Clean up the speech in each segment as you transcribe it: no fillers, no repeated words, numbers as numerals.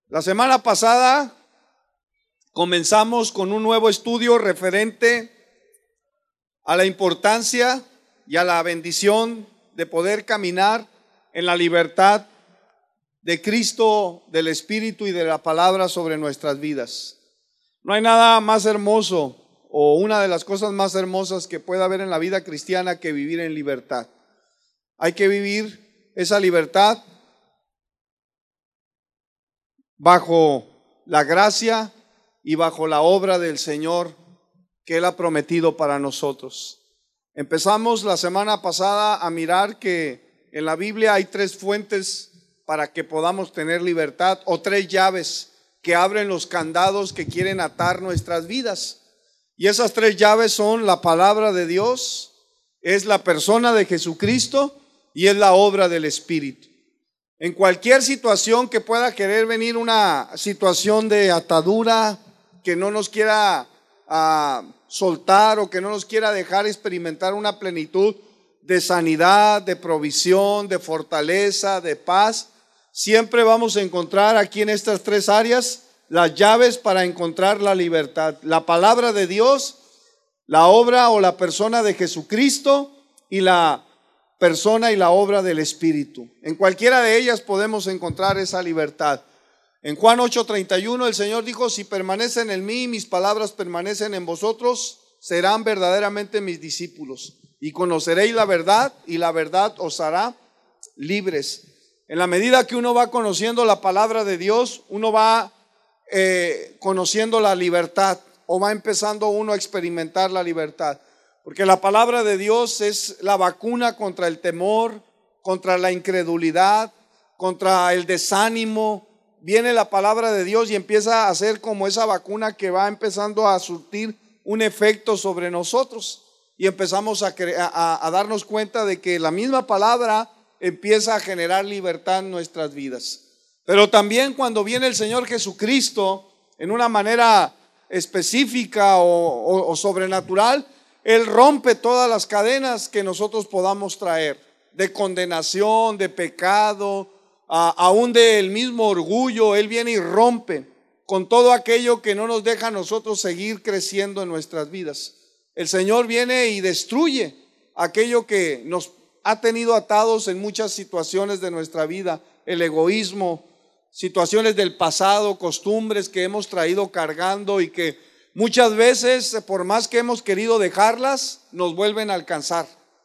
La semana pasada comenzamos con un nuevo estudio referente a la importancia y a la bendición de poder caminar en la libertad de Cristo, del Espíritu y de la palabra sobre nuestras vidas. No hay nada más hermoso o una de las cosas más hermosas que pueda haber en la vida cristiana que vivir en libertad. Hay que vivir esa libertad bajo la gracia y bajo la obra del Señor que Él ha prometido para nosotros. Empezamos la semana pasada a mirar que en la Biblia hay tres fuentes para que podamos tener libertad, o tres llaves que abren los candados que quieren atar nuestras vidas. Y esas tres llaves son la palabra de Dios, es la persona de Jesucristo y es la obra del Espíritu. En cualquier situación que pueda querer venir una situación de atadura que no nos quiera soltar o que no nos quiera dejar experimentar una plenitud de sanidad, de provisión, de fortaleza, de paz, siempre vamos a encontrar aquí en estas tres áreas las llaves para encontrar la libertad: la palabra de Dios, la obra o la persona de Jesucristo y la persona y la obra del Espíritu. En cualquiera de ellas podemos encontrar esa libertad. En Juan 8:31 el Señor dijo: si permanecen en mí y mis palabras permanecen en vosotros, serán verdaderamente mis discípulos y conoceréis la verdad y la verdad os hará libres. En la medida que uno va conociendo la palabra de Dios, uno va conociendo la libertad, o va empezando uno a experimentar la libertad. Porque la palabra de Dios es la vacuna contra el temor, contra la incredulidad, contra el desánimo. Viene la palabra de Dios y empieza a ser como esa vacuna que va empezando a surtir un efecto sobre nosotros. Y empezamos a darnos cuenta de que la misma palabra empieza a generar libertad en nuestras vidas. Pero también cuando viene el Señor Jesucristo en una manera específica o sobrenatural, Él rompe todas las cadenas que nosotros podamos traer, de condenación, de pecado, aún del mismo orgullo. Él viene y rompe con todo aquello que no nos deja a nosotros seguir creciendo en nuestras vidas. El Señor viene y destruye aquello que nos ha tenido atados en muchas situaciones de nuestra vida: el egoísmo, situaciones del pasado, costumbres que hemos traído cargando y que muchas veces, por más que hemos querido dejarlas, nos vuelven a alcanzar,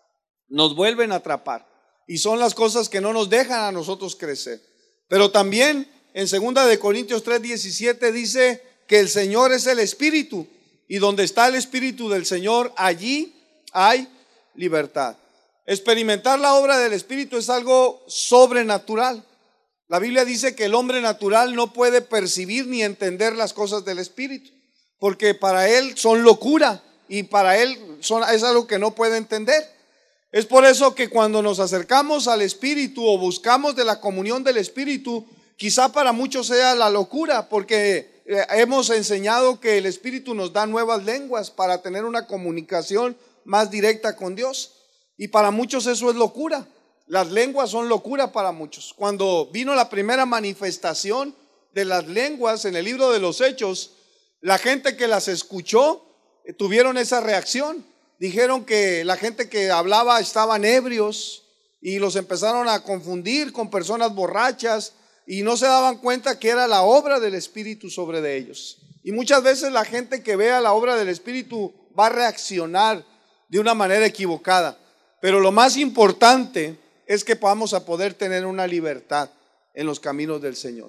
nos vuelven a atrapar, y son las cosas que no nos dejan a nosotros crecer. Pero también en 2 Corintios 3:17 dice que el Señor es el Espíritu, y donde está el Espíritu del Señor, allí hay libertad. Experimentar la obra del Espíritu es algo sobrenatural. La Biblia dice que el hombre natural no puede percibir ni entender las cosas del Espíritu, porque para él son locura y para él es algo que no puede entender. Es por eso que cuando nos acercamos al Espíritu o buscamos de la comunión del Espíritu, quizá para muchos sea la locura, porque hemos enseñado que el Espíritu nos da nuevas lenguas para tener una comunicación más directa con Dios, y para muchos eso es locura. Las lenguas son locura para muchos. Cuando vino la primera manifestación de las lenguas en el libro de los Hechos, la gente que las escuchó tuvieron esa reacción. Dijeron que la gente que hablaba estaban ebrios y los empezaron a confundir con personas borrachas, y no se daban cuenta que era la obra del Espíritu sobre de ellos. Y muchas veces la gente que vea la obra del Espíritu va a reaccionar de una manera equivocada. Pero lo más importante es que vamos a poder tener una libertad en los caminos del Señor.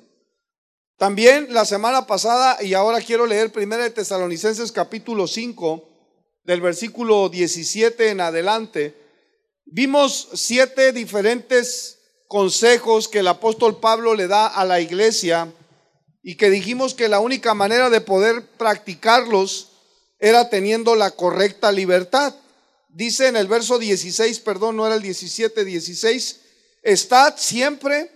También la semana pasada, y ahora quiero leer 1 Tesalonicenses capítulo 5, del versículo 17 en adelante, vimos 7 diferentes consejos que el apóstol Pablo le da a la iglesia, y que dijimos que la única manera de poder practicarlos era teniendo la correcta libertad. Dice en el verso 16, perdón, no era el 17, 16: estad siempre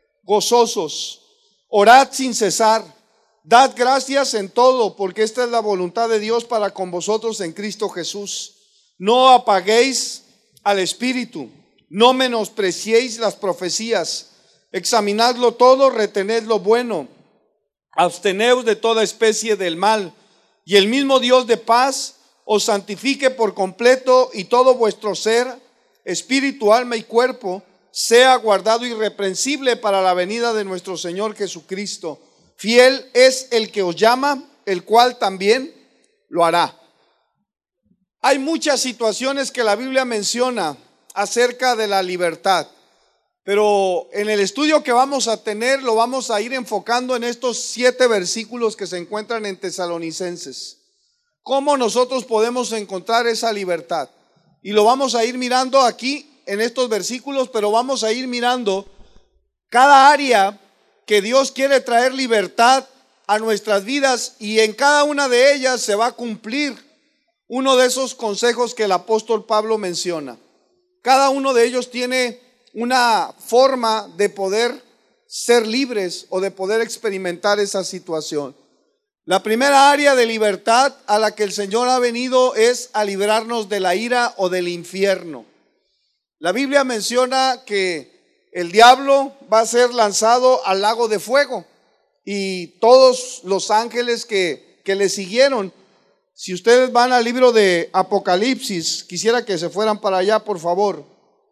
gozosos, orad sin cesar, dad gracias en todo, porque esta es la voluntad de Dios para con vosotros en Cristo Jesús. No apaguéis al Espíritu, no menospreciéis las profecías, examinadlo todo, retened lo bueno, absteneos de toda especie del mal, y el mismo Dios de paz os santifique por completo, y todo vuestro ser, espíritu, alma y cuerpo, sea guardado irreprensible para la venida de nuestro Señor Jesucristo. Fiel es el que os llama, el cual también lo hará. Hay muchas situaciones que la Biblia menciona acerca de la libertad, pero en el estudio que vamos a tener lo vamos a ir enfocando en estos 7 versículos que se encuentran en Tesalonicenses. ¿Cómo nosotros podemos encontrar esa libertad? Y lo vamos a ir mirando aquí en estos versículos, pero vamos a ir mirando cada área que Dios quiere traer libertad a nuestras vidas, y en cada una de ellas se va a cumplir uno de esos consejos que el apóstol Pablo menciona. Cada uno de ellos tiene una forma de poder ser libres o de poder experimentar esa situación. La primera área de libertad a la que el Señor ha venido es a librarnos de la ira o del infierno. La Biblia menciona que el diablo va a ser lanzado al lago de fuego, y todos los ángeles que le siguieron. Si ustedes van al libro de Apocalipsis, quisiera que se fueran para allá, por favor.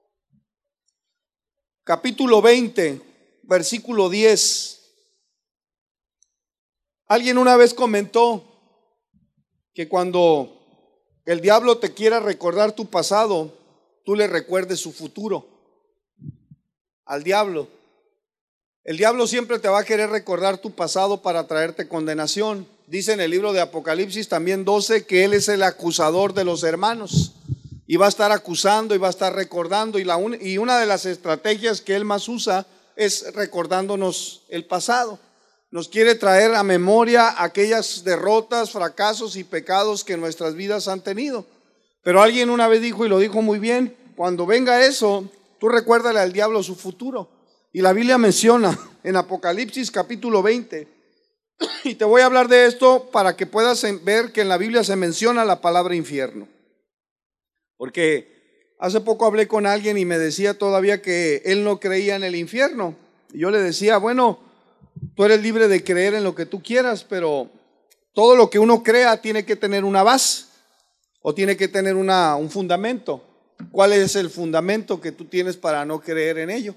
Capítulo 20, versículo 10. Alguien una vez comentó que cuando el diablo te quiera recordar tu pasado, tú le recuerdes su futuro. Al diablo. El diablo siempre te va a querer recordar tu pasado para traerte condenación. Dice en el libro de Apocalipsis también 12 que él es el acusador de los hermanos, y va a estar acusando y va a estar recordando, y una de las estrategias que él más usa es recordándonos el pasado. Nos quiere traer a memoria aquellas derrotas, fracasos y pecados que nuestras vidas han tenido. Pero alguien una vez dijo, y lo dijo muy bien: cuando venga eso, tú recuérdale al diablo su futuro. Y la Biblia menciona en Apocalipsis capítulo 20, y te voy a hablar de esto para que puedas ver que en la Biblia se menciona la palabra infierno. Porque hace poco hablé con alguien y me decía todavía que él no creía en el infierno. Y yo le decía, bueno, tú eres libre de creer en lo que tú quieras, pero todo lo que uno crea tiene que tener una base, o tiene que tener un fundamento. ¿Cuál es el fundamento que tú tienes para no creer en ello?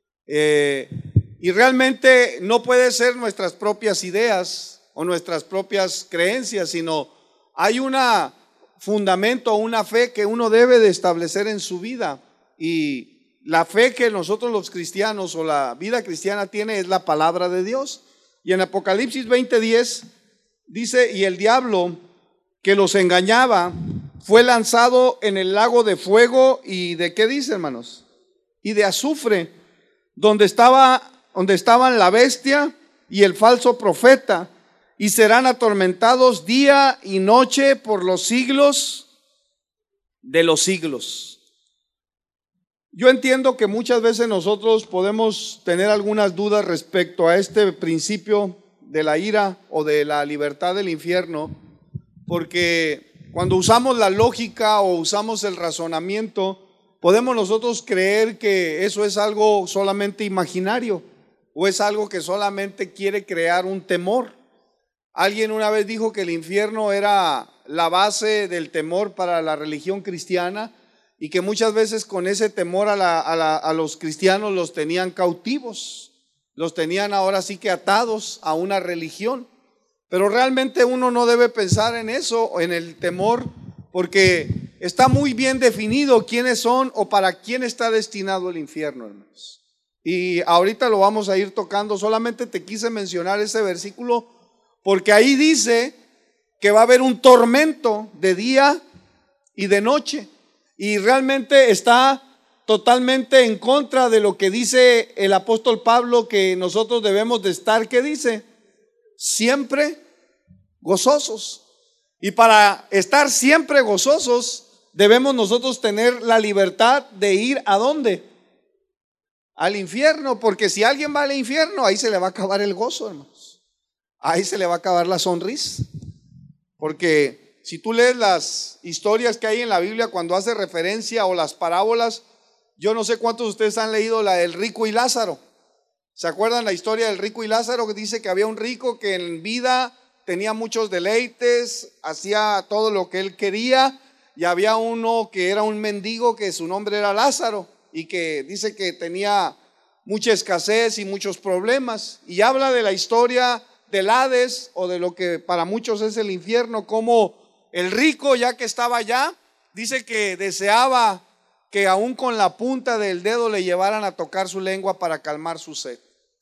Y realmente no puede ser nuestras propias ideas o nuestras propias creencias, sino hay un fundamento, una fe que uno debe de establecer en su vida. Y la fe que nosotros los cristianos o la vida cristiana tiene es la palabra de Dios. Y en Apocalipsis 20:10 dice: y el diablo que los engañaba fue lanzado en el lago de fuego y ¿de qué dice, hermanos? Y de azufre, donde estaban la bestia y el falso profeta, y serán atormentados día y noche por los siglos de los siglos. Yo entiendo que muchas veces nosotros podemos tener algunas dudas respecto a este principio de la ira o de la libertad del infierno, porque cuando usamos la lógica o usamos el razonamiento, podemos nosotros creer que eso es algo solamente imaginario, o es algo que solamente quiere crear un temor. Alguien una vez dijo que el infierno era la base del temor para la religión cristiana, y que muchas veces con ese temor a los cristianos los tenían cautivos, los tenían ahora sí que atados a una religión. Pero realmente uno no debe pensar en eso, en el temor, porque está muy bien definido quiénes son o para quién está destinado el infierno, hermanos. Y ahorita lo vamos a ir tocando. Solamente te quise mencionar ese versículo porque ahí dice que va a haber un tormento de día y de noche, y realmente está totalmente en contra de lo que dice el apóstol Pablo, que nosotros debemos de estar, ¿qué dice? Siempre gozosos. Y para estar siempre gozosos debemos nosotros tener la libertad de ir ¿a dónde? Al infierno, porque si alguien va al infierno, ahí se le va a acabar el gozo, hermanos. Ahí se le va a acabar la sonrisa. Porque si tú lees las historias que hay en la Biblia cuando hace referencia, o las parábolas, yo no sé cuántos de ustedes han leído la del rico y Lázaro. ¿Se acuerdan la historia del rico y Lázaro? Que dice que había un rico que en vida tenía muchos deleites, hacía todo lo que él quería, y había uno que era un mendigo que su nombre era Lázaro y que dice que tenía mucha escasez y muchos problemas, y habla de la historia del Hades, o de lo que para muchos es el infierno, como el rico, ya que estaba allá, dice que deseaba que aún con la punta del dedo le llevaran a tocar su lengua para calmar su sed.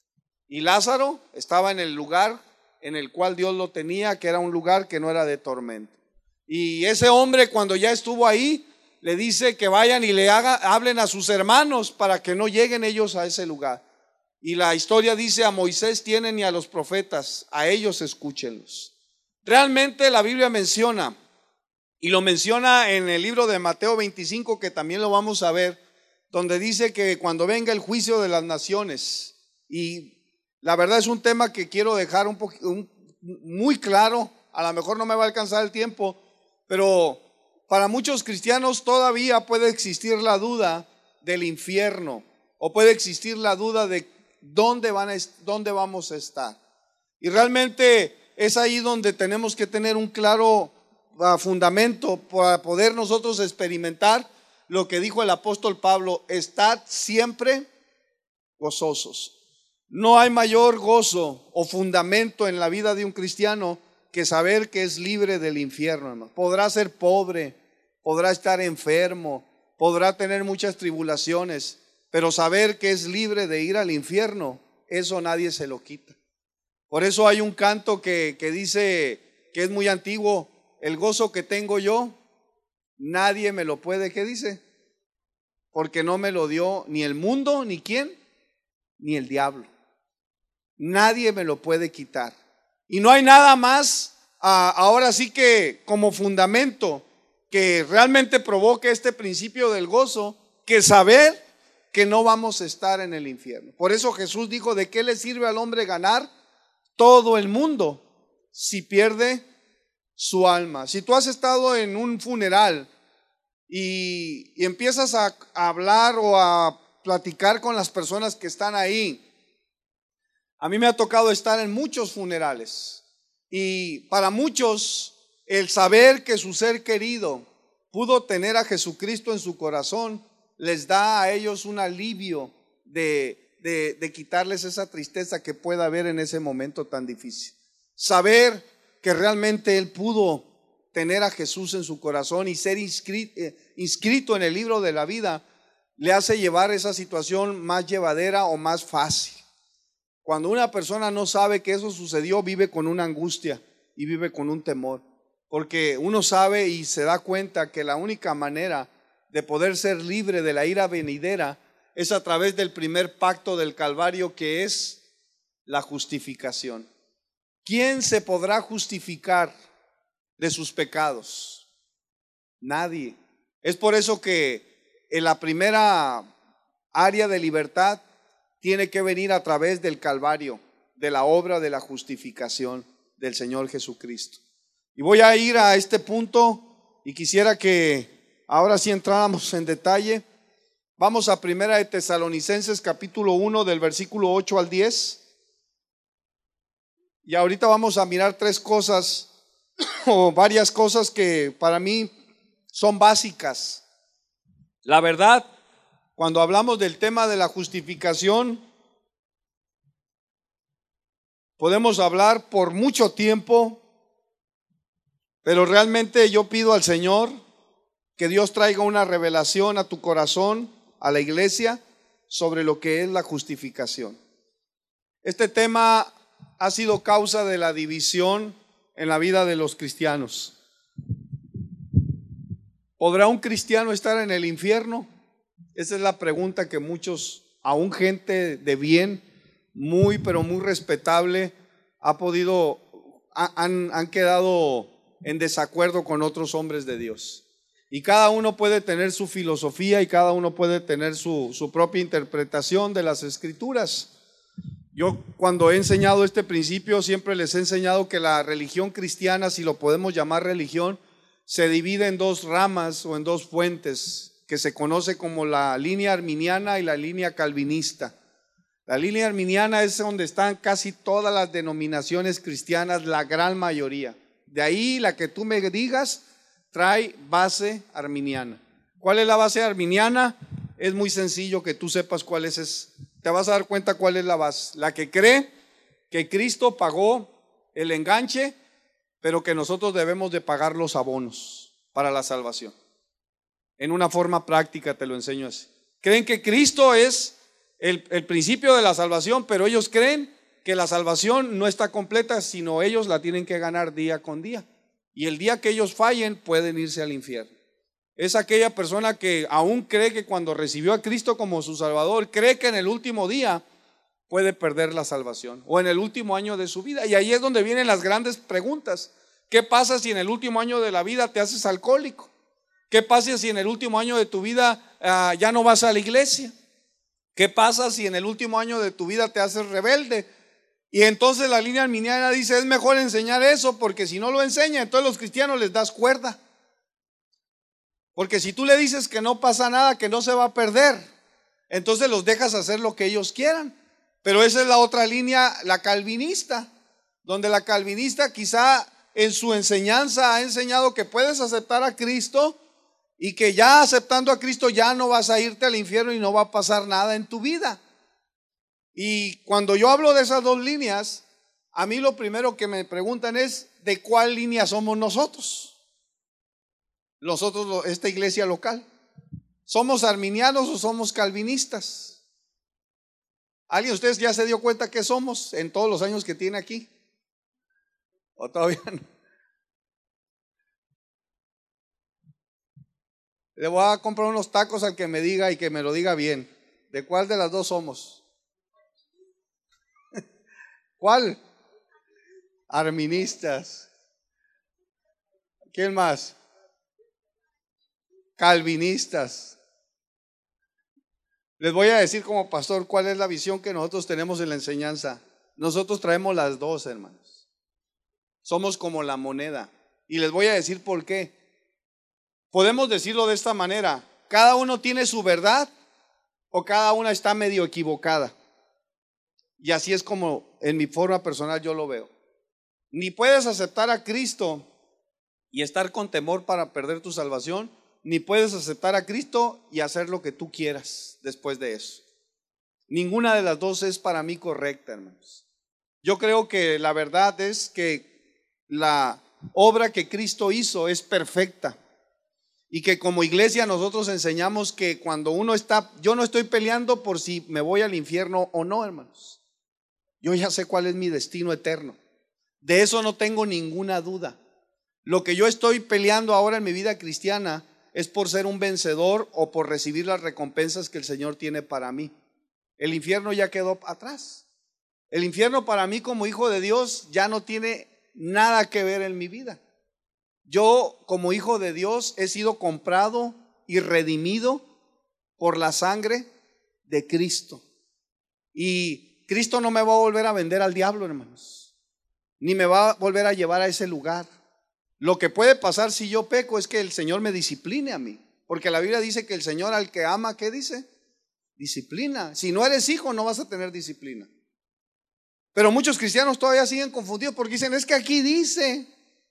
Y Lázaro estaba en el lugar en el cual Dios lo tenía, que era un lugar que no era de tormento. Y ese hombre, cuando ya estuvo ahí, le dice que vayan y hablen a sus hermanos para que no lleguen ellos a ese lugar. Y la historia dice: a Moisés tienen y a los profetas, a ellos escúchenlos. Realmente la Biblia menciona, y lo menciona en el libro de Mateo 25, que también lo vamos a ver, donde dice que cuando venga el juicio de las naciones, y la verdad es un tema que quiero dejar muy claro, a lo mejor no me va a alcanzar el tiempo, pero para muchos cristianos todavía puede existir la duda del infierno, o puede existir la duda de dónde vamos a estar. Y realmente es ahí donde tenemos que tener un claro fundamento para poder nosotros experimentar lo que dijo el apóstol Pablo: estad siempre gozosos. No hay mayor gozo o fundamento en la vida de un cristiano que saber que es libre del infierno, hermano. Podrá ser pobre, podrá estar enfermo, podrá tener muchas tribulaciones, pero saber que es libre de ir al infierno, eso nadie se lo quita. Por eso hay un canto que dice, que es muy antiguo: el gozo que tengo yo, nadie me lo puede, ¿qué dice? Porque no me lo dio ni el mundo, ni quién, ni el diablo. Nadie me lo puede quitar. Y no hay nada más, ahora sí que como fundamento, que realmente provoque este principio del gozo, que saber que no vamos a estar en el infierno. Por eso Jesús dijo: ¿de qué le sirve al hombre ganar todo el mundo si pierde su alma? Si tú has estado en un funeral y empiezas a hablar o a platicar con las personas que están ahí, a mí me ha tocado estar en muchos funerales, y para muchos el saber que su ser querido pudo tener a Jesucristo en su corazón les da a ellos un alivio de quitarles esa tristeza que pueda haber en ese momento tan difícil. Saber que realmente él pudo tener a Jesús en su corazón y ser inscrito en el libro de la vida le hace llevar esa situación más llevadera o más fácil. Cuando una persona no sabe que eso sucedió, vive con una angustia y vive con un temor, porque uno sabe y se da cuenta que la única manera de poder ser libre de la ira venidera es a través del primer pacto del Calvario, que es la justificación. ¿Quién se podrá justificar de sus pecados? Nadie. Es por eso que en la primera área de libertad tiene que venir a través del Calvario, de la obra de la justificación del Señor Jesucristo. Y voy a ir a este punto y quisiera que ahora sí entráramos en detalle. Vamos a Primera de Tesalonicenses capítulo 1 del versículo 8 al 10. Y ahorita vamos a mirar tres cosas o varias cosas que para mí son básicas. La verdad, cuando hablamos del tema de la justificación, podemos hablar por mucho tiempo, pero realmente yo pido al Señor que Dios traiga una revelación a tu corazón, a la iglesia, sobre lo que es la justificación. Este tema ha sido causa de la división en la vida de los cristianos. ¿Podrá un cristiano estar en el infierno? Esa es la pregunta que muchos, aún gente de bien, pero muy respetable, han quedado en desacuerdo con otros hombres de Dios. Y cada uno puede tener su filosofía y cada uno puede tener su propia interpretación de las Escrituras. Yo, cuando he enseñado este principio, siempre les he enseñado que la religión cristiana, si lo podemos llamar religión, se divide en dos ramas o en dos fuentes, que se conoce como la línea arminiana y la línea calvinista. La línea arminiana es donde están casi todas las denominaciones cristianas, la gran mayoría. De ahí la que tú me digas trae base arminiana. ¿Cuál es la base arminiana? Es muy sencillo que tú sepas cuál es. Te vas a dar cuenta cuál es la base. La que cree que Cristo pagó el enganche, pero que nosotros debemos de pagar los abonos para la salvación. En una forma práctica te lo enseño así. Creen que Cristo es el principio de la salvación, pero ellos creen que la salvación no está completa, sino ellos la tienen que ganar día con día. Y el día que ellos fallen, pueden irse al infierno. Es aquella persona que aún cree que cuando recibió a Cristo como su Salvador, cree que en el último día puede perder la salvación o en el último año de su vida. Y ahí es donde vienen las grandes preguntas. ¿Qué pasa si en el último año de la vida te haces alcohólico? ¿Qué pasa si en el último año de tu vida ya no vas a la iglesia? ¿Qué pasa si en el último año de tu vida te haces rebelde? Y entonces la línea arminiana dice, es mejor enseñar eso, porque si no lo enseña, entonces los cristianos les das cuerda. Porque si tú le dices que no pasa nada, que no se va a perder, entonces los dejas hacer lo que ellos quieran. Pero esa es la otra línea, la calvinista, donde la calvinista quizá en su enseñanza ha enseñado que puedes aceptar a Cristo y que ya aceptando a Cristo ya no vas a irte al infierno y no va a pasar nada en tu vida. Y cuando yo hablo de esas dos líneas, a mí lo primero que me preguntan es, ¿de cuál línea somos nosotros? Nosotros, esta iglesia local. ¿Somos arminianos o somos calvinistas? ¿Alguien de ustedes ya se dio cuenta que somos en todos los años que tiene aquí? ¿O todavía no? Le voy a comprar unos tacos al que me diga y que me lo diga bien. ¿De cuál de las dos somos? ¿Cuál? Arministas. ¿Quién más? Calvinistas. Les voy a decir como pastor cuál es la visión que nosotros tenemos en la enseñanza. Nosotros traemos las dos, hermanos. Somos como la moneda. Y les voy a decir por qué. Podemos decirlo de esta manera: cada uno tiene su verdad o cada una está medio equivocada. Y así es como en mi forma personal yo lo veo. Ni puedes aceptar a Cristo y estar con temor para perder tu salvación, ni puedes aceptar a Cristo y hacer lo que tú quieras después de eso. Ninguna de las dos es para mí correcta, hermanos. Yo creo que la verdad es que la obra que Cristo hizo es perfecta. Y que como iglesia nosotros enseñamos que cuando uno está, yo no estoy peleando por si me voy al infierno o no, hermanos. Yo ya sé cuál es mi destino eterno. De eso no tengo ninguna duda. Lo que yo estoy peleando ahora en mi vida cristiana es por ser un vencedor o por recibir las recompensas que el Señor tiene para mí. El infierno ya quedó atrás. El infierno para mí como hijo de Dios ya no tiene nada que ver en mi vida. Yo como hijo de Dios he sido comprado y redimido por la sangre de Cristo. Y Cristo no me va a volver a vender al diablo, hermanos, ni me va a volver a llevar a ese lugar. Lo que puede pasar si yo peco es que el Señor me discipline a mí, porque la Biblia dice que el Señor al que ama, ¿qué dice? Disciplina. Si no eres hijo no vas a tener disciplina. Pero muchos cristianos todavía siguen confundidos porque dicen, es que aquí dice,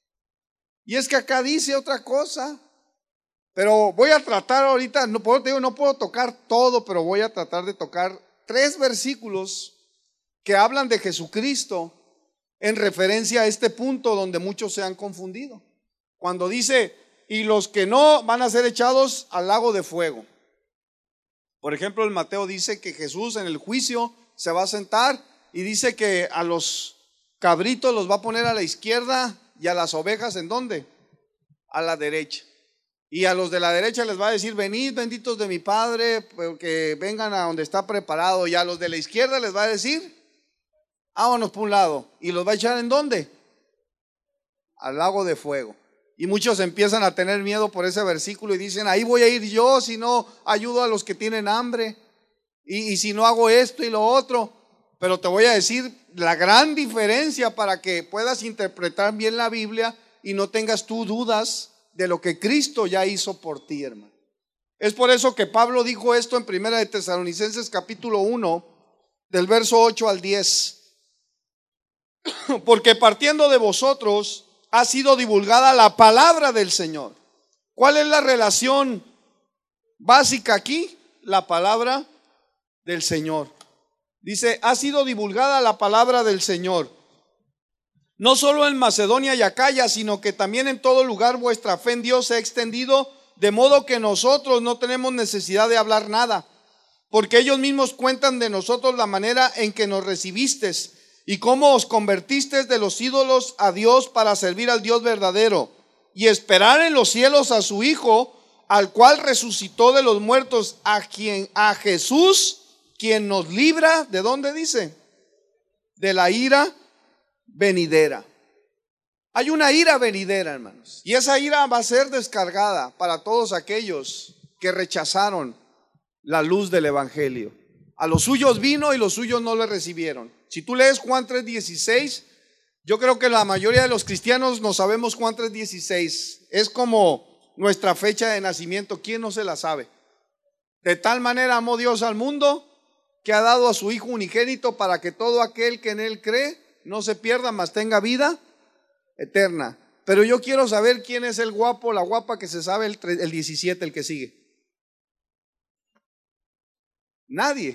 y es que acá dice otra cosa. Pero voy a tratar ahorita, no puedo tocar todo, pero voy a tratar de tocar 3 versículos que hablan de Jesucristo en referencia a este punto donde muchos se han confundido. Cuando dice, y los que no van a ser echados al lago de fuego. Por ejemplo, el Mateo dice que Jesús en el juicio se va a sentar y dice que a los cabritos los va a poner a la izquierda y a las ovejas ¿en dónde? A la derecha. Y a los de la derecha les va a decir, venid benditos de mi Padre, porque vengan a donde está preparado. Y a los de la izquierda les va a decir, vámonos por un lado. Y los va a echar ¿en dónde? Al lago de fuego. Y muchos empiezan a tener miedo por ese versículo y dicen, ahí voy a ir yo si no ayudo a los que tienen hambre. Y si no hago esto y lo otro. Pero te voy a decir la gran diferencia para que puedas interpretar bien la Biblia y no tengas tú dudas de lo que Cristo ya hizo por ti, hermano. Es por eso que Pablo dijo esto en 1 de Tesalonicenses capítulo 1, del verso 8 al 10. Porque partiendo de vosotros ha sido divulgada la palabra del Señor. ¿Cuál es la relación básica aquí? La palabra del Señor. Dice, ha sido divulgada la palabra del Señor. No solo en Macedonia y Acaya, sino que también en todo lugar vuestra fe en Dios se ha extendido, de modo que nosotros no tenemos necesidad de hablar nada, porque ellos mismos cuentan de nosotros la manera en que nos recibisteis y cómo os convertisteis de los ídolos a Dios para servir al Dios verdadero y esperar en los cielos a su Hijo, al cual resucitó de los muertos, a Jesús, quien nos libra, ¿de dónde dice? De la ira venidera. Hay una ira venidera, hermanos, y esa ira va a ser descargada para todos aquellos que rechazaron la luz del evangelio. A los suyos vino y los suyos no le recibieron. Si tú lees Juan 3:16, yo creo que la mayoría de los cristianos no sabemos Juan 3:16. Es como nuestra fecha de nacimiento. ¿Quién no se la sabe? De tal manera amó Dios al mundo que ha dado a su Hijo unigénito para que todo aquel que en él cree no se pierda, mas tenga vida eterna. Pero yo quiero saber quién es el guapo, la guapa que se sabe el 17, el que sigue. Nadie.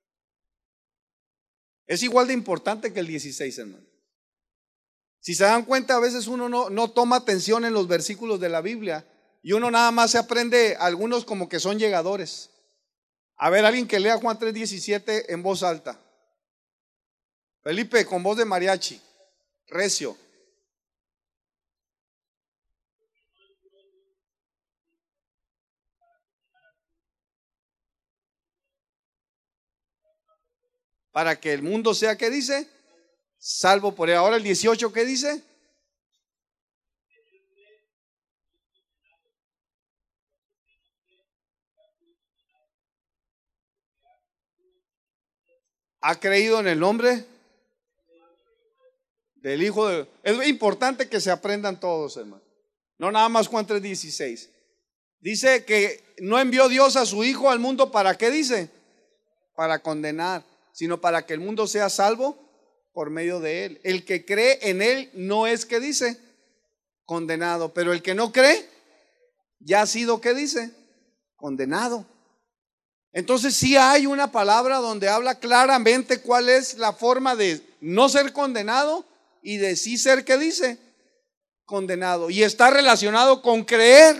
Es igual de importante que el 16, hermano. Si se dan cuenta, a veces uno no toma atención en los versículos de la Biblia y uno nada más se aprende algunos como que son llegadores. A ver, alguien que lea Juan 3:17 en voz alta. Felipe, con voz de mariachi, recio. Para que el mundo sea, ¿qué dice? Salvo por él. Ahora el 18, ¿qué dice? ¿Ha creído en el nombre del Hijo de... Es importante que se aprendan todos, hermano. No nada más Juan 3:16. Dice que no envió Dios a su Hijo al mundo, ¿para qué dice? Para condenar, sino para que el mundo sea salvo por medio de él. El que cree en él no es, ¿qué dice? Condenado. Pero el que no cree ya ha sido, ¿qué dice? Condenado. Entonces sí hay una palabra donde habla claramente cuál es la forma de no ser condenado y de sí ser, ¿qué dice? Condenado. Y está relacionado con creer.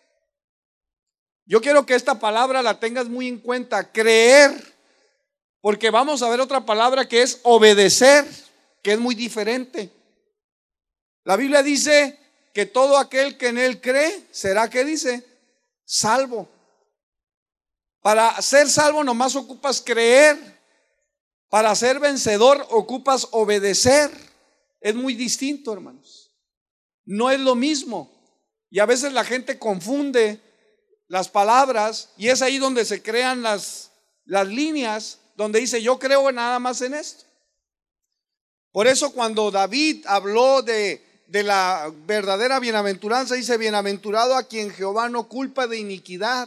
Yo quiero que esta palabra la tengas muy en cuenta, creer. Porque vamos a ver otra palabra que es obedecer, que es muy diferente. La Biblia dice que todo aquel que en él cree será, ¿qué dice? Salvo. Para ser salvo nomás ocupas creer. Para ser vencedor ocupas obedecer. Es muy distinto, hermanos. No es lo mismo. Y a veces la gente confunde las palabras y es ahí donde se crean las líneas donde dice yo creo nada más en esto. Por eso cuando David habló de la verdadera bienaventuranza, dice bienaventurado a quien Jehová no culpa de iniquidad,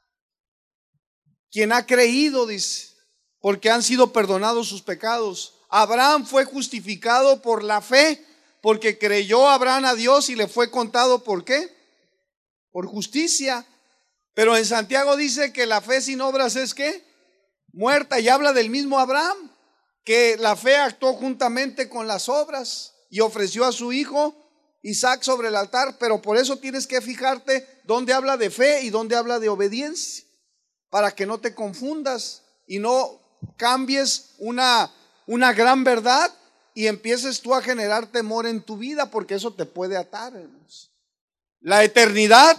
quien ha creído, dice, porque han sido perdonados sus pecados. Abraham fue justificado por la fe, porque creyó Abraham a Dios y le fue contado, ¿por qué? Por justicia. Pero en Santiago dice que la fe sin obras es, ¿qué? Muerta. Y habla del mismo Abraham, que la fe actuó juntamente con las obras y ofreció a su hijo Isaac sobre el altar. Pero por eso tienes que fijarte dónde habla de fe y dónde habla de obediencia, para que no te confundas y no cambies una gran verdad y empieces tú a generar temor en tu vida, porque eso te puede atar, hermanos. La eternidad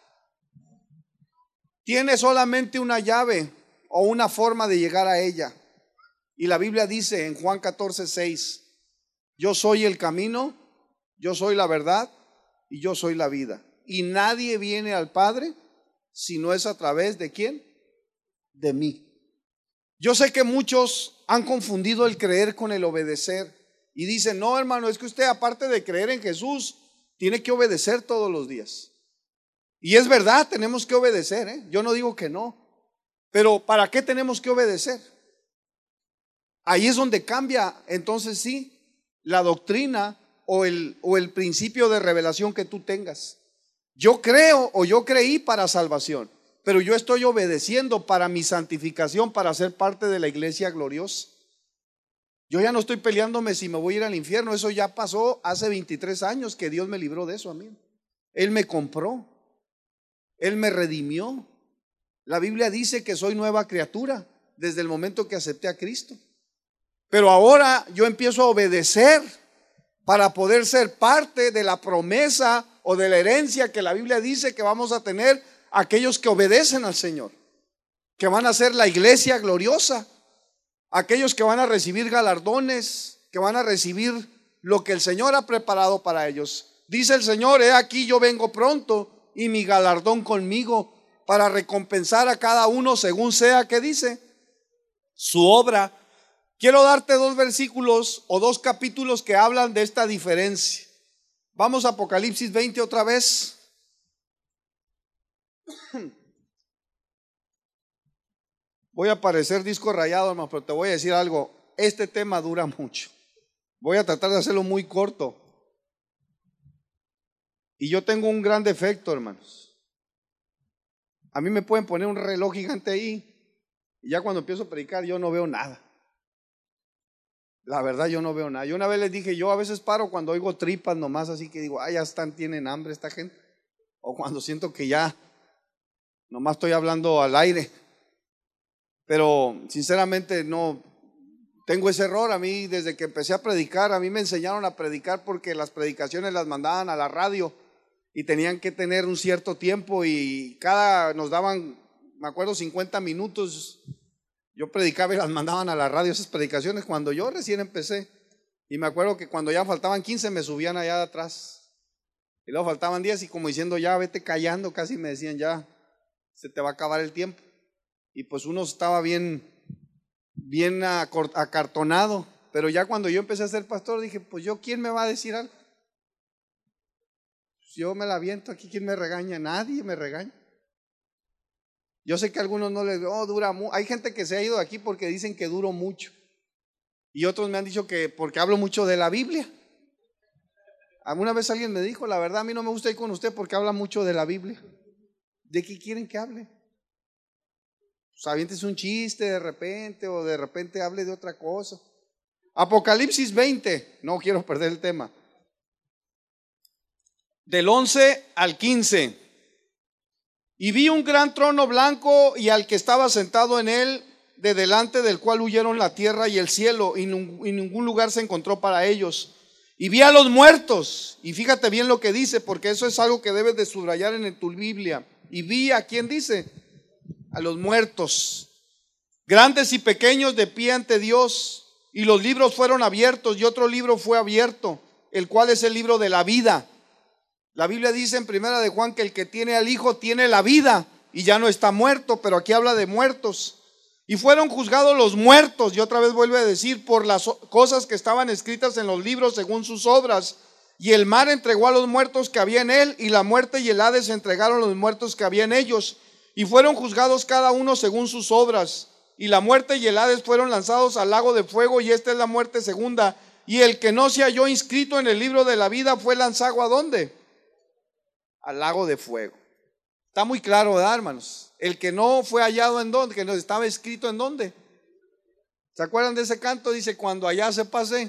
tiene solamente una llave o una forma de llegar a ella. Y la Biblia dice en Juan 14:6, yo soy el camino, yo soy la verdad y yo soy la vida. Y nadie viene al Padre si no es a través de ¿quién? De mí. Yo sé que muchos han confundido el creer con el obedecer y dicen, no, hermano, es que usted aparte de creer en Jesús tiene que obedecer todos los días. Y es verdad, tenemos que obedecer, ¿eh? Yo no digo que no, pero ¿para qué tenemos que obedecer? Ahí es donde cambia, entonces sí, la doctrina o el principio de revelación que tú tengas. Yo creo o yo creí para salvación, pero yo estoy obedeciendo para mi santificación, para ser parte de la iglesia gloriosa. Yo ya no estoy peleándome si me voy a ir al infierno. Eso ya pasó hace 23 años que Dios me libró de eso a mí. Él me compró, Él me redimió. La Biblia dice que soy nueva criatura desde el momento que acepté a Cristo. Pero ahora yo empiezo a obedecer para poder ser parte de la promesa o de la herencia que la Biblia dice que vamos a tener aquellos que obedecen al Señor, que van a ser la iglesia gloriosa, aquellos que van a recibir galardones, que van a recibir lo que el Señor ha preparado para ellos. Dice el Señor: he aquí yo vengo pronto y mi galardón conmigo para recompensar a cada uno según sea, ¿qué dice? Su obra. Quiero darte dos versículos o dos capítulos que hablan de esta diferencia. Vamos a Apocalipsis 20 otra vez. Voy a parecer disco rayado, hermano, pero te voy a decir algo. Este tema dura mucho. Voy a tratar de hacerlo muy corto. Y yo tengo un gran defecto, hermanos. A mí me pueden poner un reloj gigante ahí y ya cuando empiezo a predicar yo no veo nada. La verdad yo no veo nada. Yo una vez les dije, yo a veces paro cuando oigo tripas nomás, así que digo, ya tienen hambre esta gente. O cuando siento que ya nomás estoy hablando al aire. Pero sinceramente no tengo ese error. A mí desde que empecé a predicar, a mí me enseñaron a predicar porque las predicaciones las mandaban a la radio y tenían que tener un cierto tiempo y nos daban, me acuerdo, 50 minutos. Yo predicaba y las mandaban a la radio esas predicaciones cuando yo recién empecé. Y me acuerdo que cuando ya faltaban 15 me subían allá atrás. Y luego faltaban 10 y como diciendo, ya vete callando, casi me decían, ya se te va a acabar el tiempo. Y pues uno estaba bien acartonado. Pero ya cuando yo empecé a ser pastor dije, pues yo, ¿quién me va a decir algo? Pues yo me la aviento aquí, ¿quién me regaña? Nadie me regaña. Yo sé que a algunos no les dura mucho. Hay gente que se ha ido de aquí porque dicen que duro mucho. Y otros me han dicho que porque hablo mucho de la Biblia. Alguna vez alguien me dijo, la verdad a mí no me gusta ir con usted porque habla mucho de la Biblia. ¿De qué quieren que hable? Pues aviéntese un chiste de repente o de repente hable de otra cosa. Apocalipsis 20, no quiero perder el tema. Del 11 al 15. Y vi un gran trono blanco y al que estaba sentado en él, de delante del cual huyeron la tierra y el cielo, y ningún lugar se encontró para ellos. Y vi a los muertos, y fíjate bien lo que dice, porque eso es algo que debes de subrayar en tu Biblia. Y vi a quién dice, a los muertos, grandes y pequeños, de pie ante Dios, y los libros fueron abiertos, y otro libro fue abierto, el cual es el libro de la vida. La Biblia dice en primera de Juan que el que tiene al Hijo tiene la vida y ya no está muerto, pero aquí habla de muertos. Y fueron juzgados los muertos, y otra vez vuelve a decir, por las cosas que estaban escritas en los libros según sus obras. Y el mar entregó a los muertos que había en él, y la muerte y el Hades entregaron los muertos que había en ellos. Y fueron juzgados cada uno según sus obras. Y la muerte y el Hades fueron lanzados al lago de fuego, y esta es la muerte segunda. Y el que no se halló inscrito en el libro de la vida fue lanzado ¿a dónde? Al lago de fuego. Está muy claro, ¿verdad, hermanos? El que no fue hallado en dónde, que no estaba escrito en dónde. ¿Se acuerdan de ese canto? Dice, cuando allá se pase.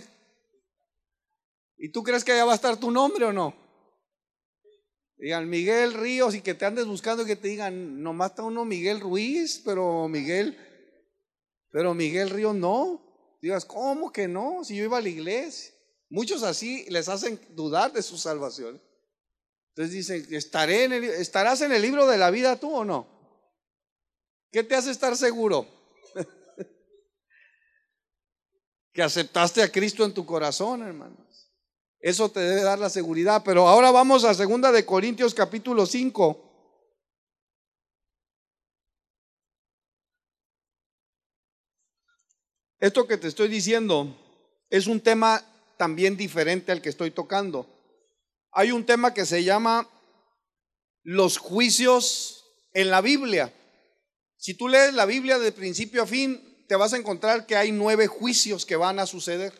¿Y tú crees que allá va a estar tu nombre o no? Digan Miguel Ríos y que te andes buscando y que te digan, nomás está uno Miguel Ruiz, pero Miguel Ríos no. Digas, ¿cómo que no? Si yo iba a la iglesia. Muchos así les hacen dudar de su salvación. Entonces dicen, ¿estarás en el libro de la vida tú o no? ¿Qué te hace estar seguro? Que aceptaste a Cristo en tu corazón, hermanos. Eso te debe dar la seguridad. Pero ahora vamos a 2 de Corintios capítulo 5. Esto que te estoy diciendo es un tema también diferente al que estoy tocando. Hay un tema que se llama los juicios en la Biblia. Si tú lees la Biblia de principio a fin, te vas a encontrar que hay 9 juicios que van a suceder.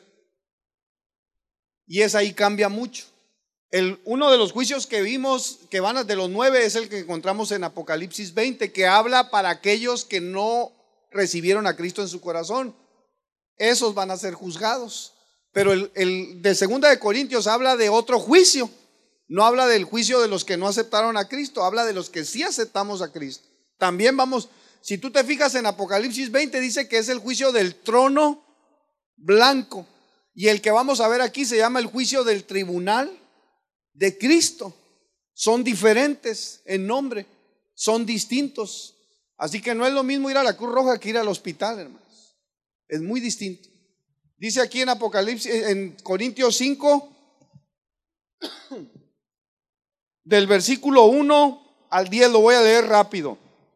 Y ahí cambia mucho. Uno de los juicios que vimos que van de los 9 es el que encontramos en Apocalipsis 20, que habla para aquellos que no recibieron a Cristo en su corazón. Esos van a ser juzgados. Pero el de 2 Corintios habla de otro juicio. No habla del juicio de los que no aceptaron a Cristo, habla de los que sí aceptamos a Cristo. También vamos, si tú te fijas en Apocalipsis 20, dice que es el juicio del trono blanco. Y el que vamos a ver aquí se llama el juicio del tribunal de Cristo. Son diferentes en nombre, son distintos. Así que no es lo mismo ir a la Cruz Roja que ir al hospital, hermanos. Es muy distinto. Dice aquí en Apocalipsis, en Corintios 5, del versículo 1 al 10, lo voy a leer rápido.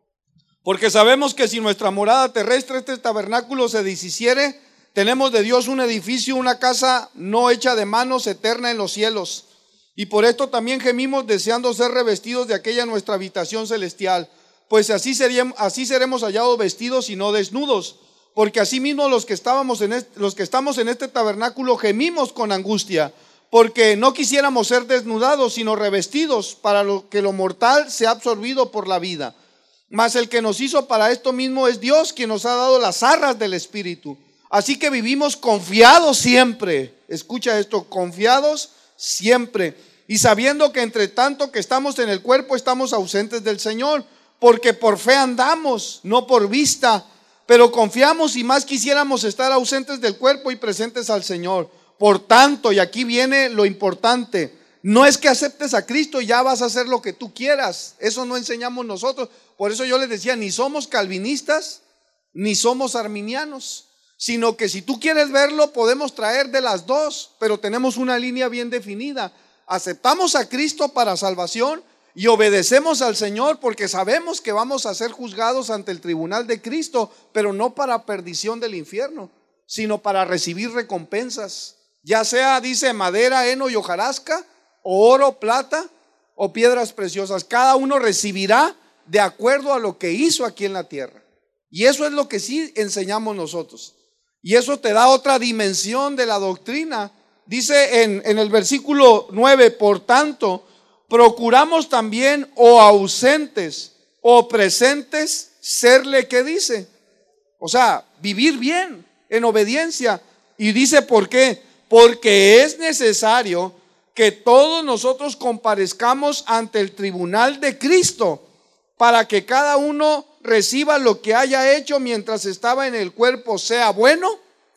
Porque sabemos que si nuestra morada terrestre, este tabernáculo, se deshiciere, tenemos de Dios un edificio, una casa no hecha de manos, eterna en los cielos. Y por esto también gemimos, deseando ser revestidos de aquella nuestra habitación celestial, pues así seremos hallados vestidos y no desnudos. Porque asimismo los que estamos en este tabernáculo gemimos con angustia, porque no quisiéramos ser desnudados, sino revestidos, para que lo mortal sea absorbido por la vida. Mas el que nos hizo para esto mismo es Dios, quien nos ha dado las arras del Espíritu. Así que vivimos confiados siempre. Escucha esto, confiados siempre. Y sabiendo que entre tanto que estamos en el cuerpo, estamos ausentes del Señor, porque por fe andamos, no por vista. Pero confiamos y más quisiéramos estar ausentes del cuerpo y presentes al Señor. Por tanto, y aquí viene lo importante, no es que aceptes a Cristo y ya vas a hacer lo que tú quieras. Eso no enseñamos nosotros. Por eso yo les decía, ni somos calvinistas, ni somos arminianos, sino que si tú quieres verlo, podemos traer de las dos, pero tenemos una línea bien definida. Aceptamos a Cristo para salvación y obedecemos al Señor porque sabemos que vamos a ser juzgados ante el tribunal de Cristo, pero no para perdición del infierno, sino para recibir recompensas. Ya sea, dice, madera, heno y hojarasca, o oro, plata, o piedras preciosas. Cada uno recibirá de acuerdo a lo que hizo aquí en la tierra. Y eso es lo que sí enseñamos nosotros. Y eso te da otra dimensión de la doctrina. Dice en el versículo 9, por tanto, procuramos también, o ausentes o presentes, serle, ¿qué dice? O sea, vivir bien, en obediencia. Y dice, ¿por qué? Porque es necesario que todos nosotros comparezcamos ante el tribunal de Cristo, para que cada uno reciba lo que haya hecho mientras estaba en el cuerpo, sea bueno.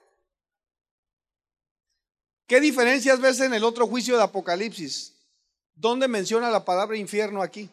¿Qué diferencias ves en el otro juicio de Apocalipsis? ¿Dónde menciona la palabra infierno aquí?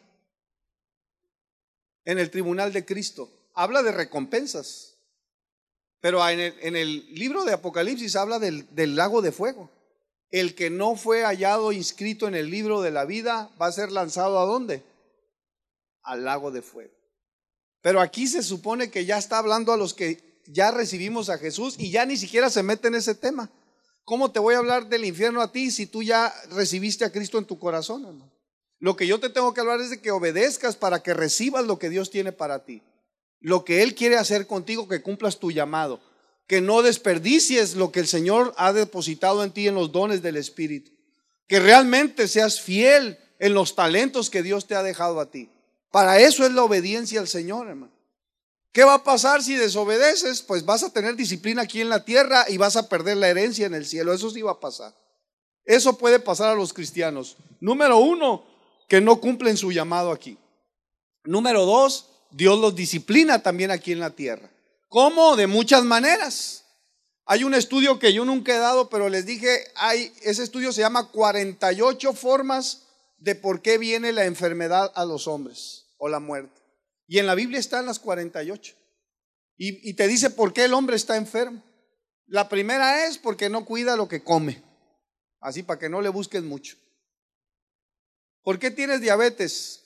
En el tribunal de Cristo. Habla de recompensas. Pero en el libro de Apocalipsis habla del lago de fuego. El que no fue hallado inscrito en el libro de la vida va a ser lanzado ¿a dónde? Al lago de fuego. Pero aquí se supone que ya está hablando a los que ya recibimos a Jesús y ya ni siquiera se mete en ese tema. ¿Cómo te voy a hablar del infierno a ti si tú ya recibiste a Cristo en tu corazón, hermano? Lo que yo te tengo que hablar es de que obedezcas para que recibas lo que Dios tiene para ti. Lo que Él quiere hacer contigo, que cumplas tu llamado, que no desperdicies lo que el Señor ha depositado en ti en los dones del Espíritu, que realmente seas fiel en los talentos que Dios te ha dejado a ti. Para eso es la obediencia al Señor, hermano. ¿Qué va a pasar si desobedeces? Pues vas a tener disciplina aquí en la tierra y vas a perder la herencia en el cielo. Eso sí va a pasar. Eso puede pasar a los cristianos. Número 1, que no cumplen su llamado aquí. Número 2, Dios los disciplina también aquí en la tierra. ¿Cómo? De muchas maneras. Hay un estudio que yo nunca he dado, pero les dije, ese estudio se llama 48 formas de por qué viene la enfermedad a los hombres o la muerte. Y en la Biblia están las 48. Y te dice por qué el hombre está enfermo. La primera es porque no cuida lo que come. Así para que no le busques mucho. ¿Por qué tienes diabetes?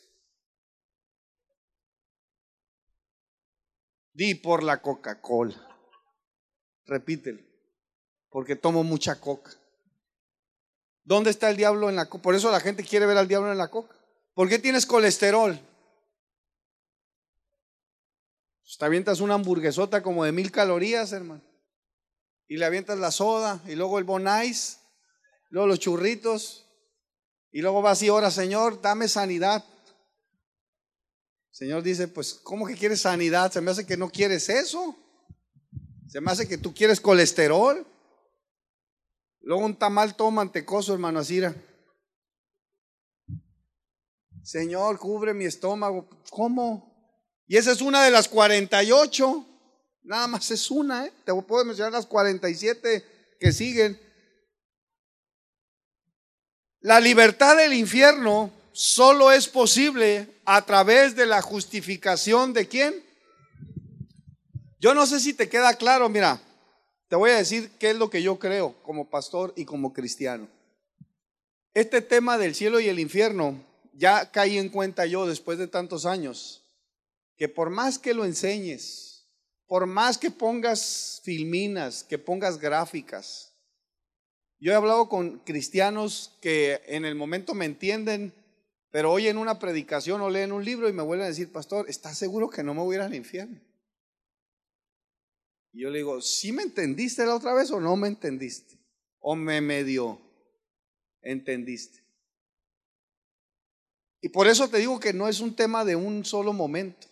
Di por la Coca-Cola. Repítelo. Porque tomo mucha coca. ¿Dónde está el diablo en la coca? Por eso la gente quiere ver al diablo en la coca. ¿Por qué tienes colesterol? Te avientas una hamburguesota como de 1000 calorías, hermano. Y le avientas la soda, y luego el Bonais, luego los churritos, y luego vas y ora, Señor, dame sanidad. El Señor dice, pues, ¿cómo que quieres sanidad? Se me hace que no quieres eso. Se me hace que tú quieres colesterol. Luego un tamal todo mantecoso, hermano, Asira. Señor, cubre mi estómago. ¿Cómo? Y esa es una de las 48. Nada más es una, ¿eh? Te puedo mencionar las 47 que siguen. La libertad del infierno solo es posible a través de la justificación de ¿quién? Yo no sé si te queda claro, mira, te voy a decir qué es lo que yo creo como pastor y como cristiano. Este tema del cielo y el infierno, ya caí en cuenta yo después de tantos años, que por más que lo enseñes, por más que pongas filminas, que pongas gráficas, yo he hablado con cristianos que en el momento me entienden, pero oyen una predicación o leen un libro y me vuelven a decir, pastor, ¿estás seguro que no me voy a ir al infierno? Y yo le digo, ¿sí me entendiste la otra vez o no me entendiste? ¿O me medio entendiste? Y por eso te digo que no es un tema de un solo momento.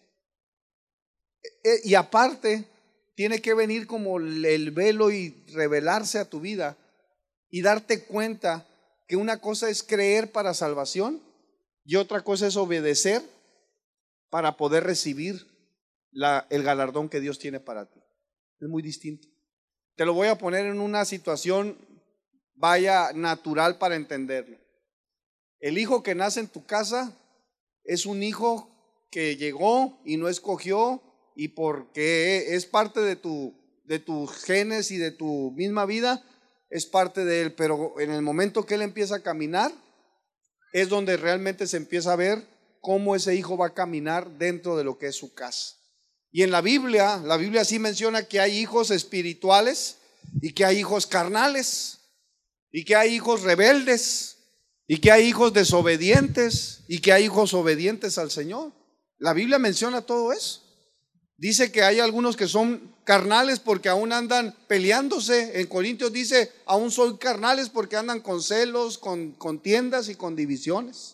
Y aparte, tiene que venir como el velo y revelarse a tu vida y darte cuenta que una cosa es creer para salvación y otra cosa es obedecer para poder recibir el galardón que Dios tiene para ti. Es muy distinto. Te lo voy a poner en una situación, vaya, natural para entenderlo. El hijo que nace en tu casa es un hijo que llegó y no escogió, y porque es parte de tus genes y de tu misma vida, es parte de él. Pero en el momento que él empieza a caminar, es donde realmente se empieza a ver cómo ese hijo va a caminar dentro de lo que es su casa. Y en la Biblia sí menciona que hay hijos espirituales y que hay hijos carnales y que hay hijos rebeldes y que hay hijos desobedientes y que hay hijos obedientes al Señor. La Biblia menciona todo eso. Dice que hay algunos que son carnales porque aún andan peleándose. En Corintios dice, aún son carnales porque andan con celos, con contiendas y con divisiones.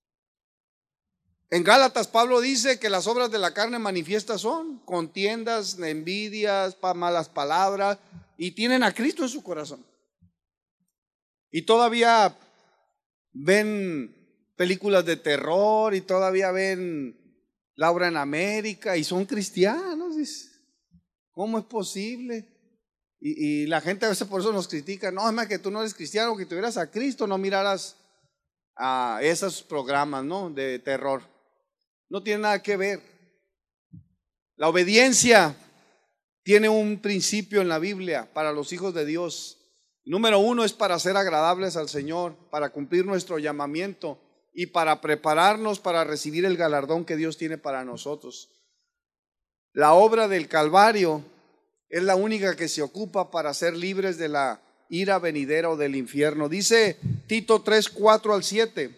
En Gálatas Pablo dice que las obras de la carne manifiestas son contiendas, envidias, malas palabras, y tienen a Cristo en su corazón. Y todavía ven películas de terror y todavía ven Laura en América y son cristianos. ¿Cómo es posible? Y la gente a veces por eso nos critica. No, es más que tú no eres cristiano, que tuvieras a Cristo, no miraras a esos programas, ¿no?, de terror. No tiene nada que ver. La obediencia tiene un principio en la Biblia para los hijos de Dios. Número 1 es para ser agradables al Señor, para cumplir nuestro llamamiento y para prepararnos para recibir el galardón que Dios tiene para nosotros. La obra del Calvario es la única que se ocupa para ser libres de la ira venidera o del infierno. Dice Tito 3, 4 al 7.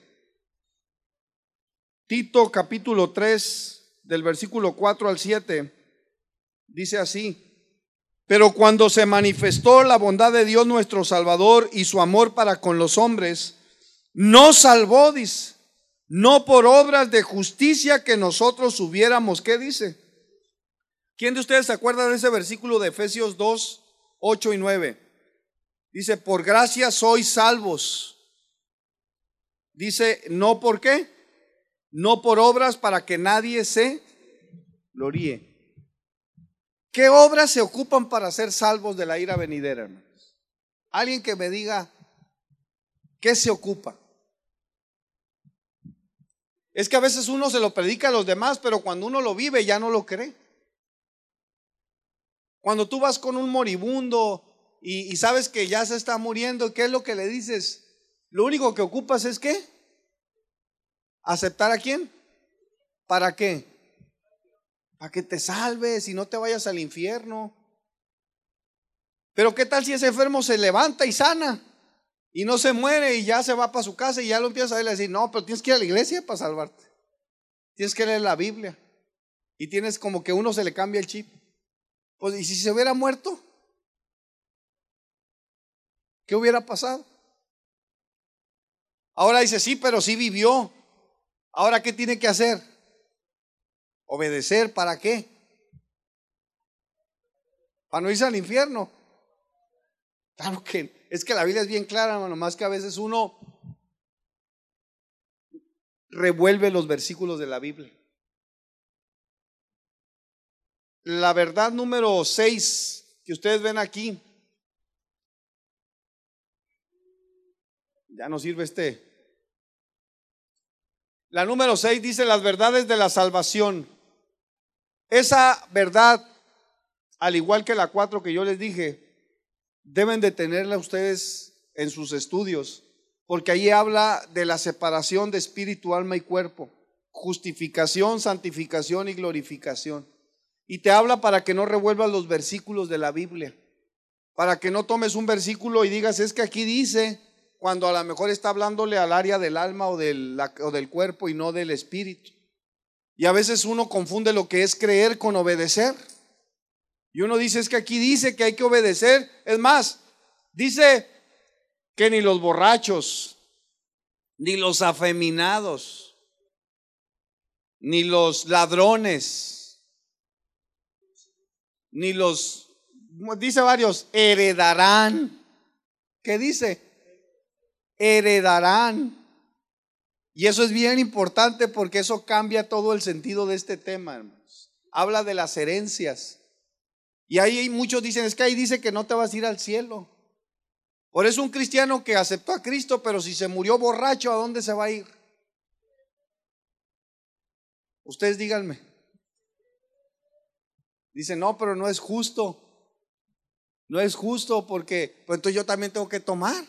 Tito capítulo 3 del versículo 4 al 7 dice así: pero cuando se manifestó la bondad de Dios nuestro Salvador y su amor para con los hombres, nos salvó, dice, no por obras de justicia que nosotros hubiéramos. ¿Qué dice? ¿Quién de ustedes se acuerda de ese versículo de Efesios 2, 8 y 9? Dice, por gracia sois salvos. Dice, no por qué, no por obras para que nadie se gloríe. ¿Qué obras se ocupan para ser salvos de la ira venidera, hermanos? Alguien que me diga, ¿qué se ocupa? Es que a veces uno se lo predica a los demás, pero cuando uno lo vive ya no lo cree. Cuando tú vas con un moribundo y sabes que ya se está muriendo, ¿qué es lo que le dices? Lo único que ocupas es ¿qué? ¿Aceptar a quién? ¿Para qué? Para que te salves y no te vayas al infierno. Pero ¿qué tal si ese enfermo se levanta y sana y no se muere y ya se va para su casa y ya lo empiezas a decir, no, pero tienes que ir a la iglesia para salvarte, tienes que leer la Biblia, y tienes como que uno se le cambia el chip. Pues, ¿y si se hubiera muerto? ¿Qué hubiera pasado? Ahora dice, sí, pero sí vivió. Ahora, ¿qué tiene que hacer? Obedecer, ¿para qué? Para no irse al infierno. Claro que es que la Biblia es bien clara, hermano, más que a veces uno revuelve los versículos de la Biblia. La verdad número 6 que ustedes ven aquí, ya no sirve La número 6 dice las verdades de la salvación. Esa verdad, al igual que la 4 que yo les dije, deben de tenerla ustedes en sus estudios, porque ahí habla de la separación de espíritu, alma y cuerpo, justificación, santificación y glorificación. Y te habla para que no revuelvas los versículos de la Biblia, para que no tomes un versículo y digas, es que aquí dice, cuando a lo mejor está hablándole al área del alma o del cuerpo y no del espíritu. Y a veces uno confunde lo que es creer con obedecer. Y uno dice, es que aquí dice que hay que obedecer. Es más, dice que ni los borrachos, ni los afeminados, ni los ladrones, ni los, dice varios, heredarán. ¿Qué dice? Heredarán. Y eso es bien importante porque eso cambia todo el sentido de este tema, hermanos. Habla de las herencias. Y ahí muchos dicen, es que ahí dice que no te vas a ir al cielo. Por eso un cristiano que aceptó a Cristo, pero si se murió borracho, ¿a dónde se va a ir? Ustedes díganme. Dicen, no, pero no es justo. No es justo porque pues entonces yo también tengo que tomar.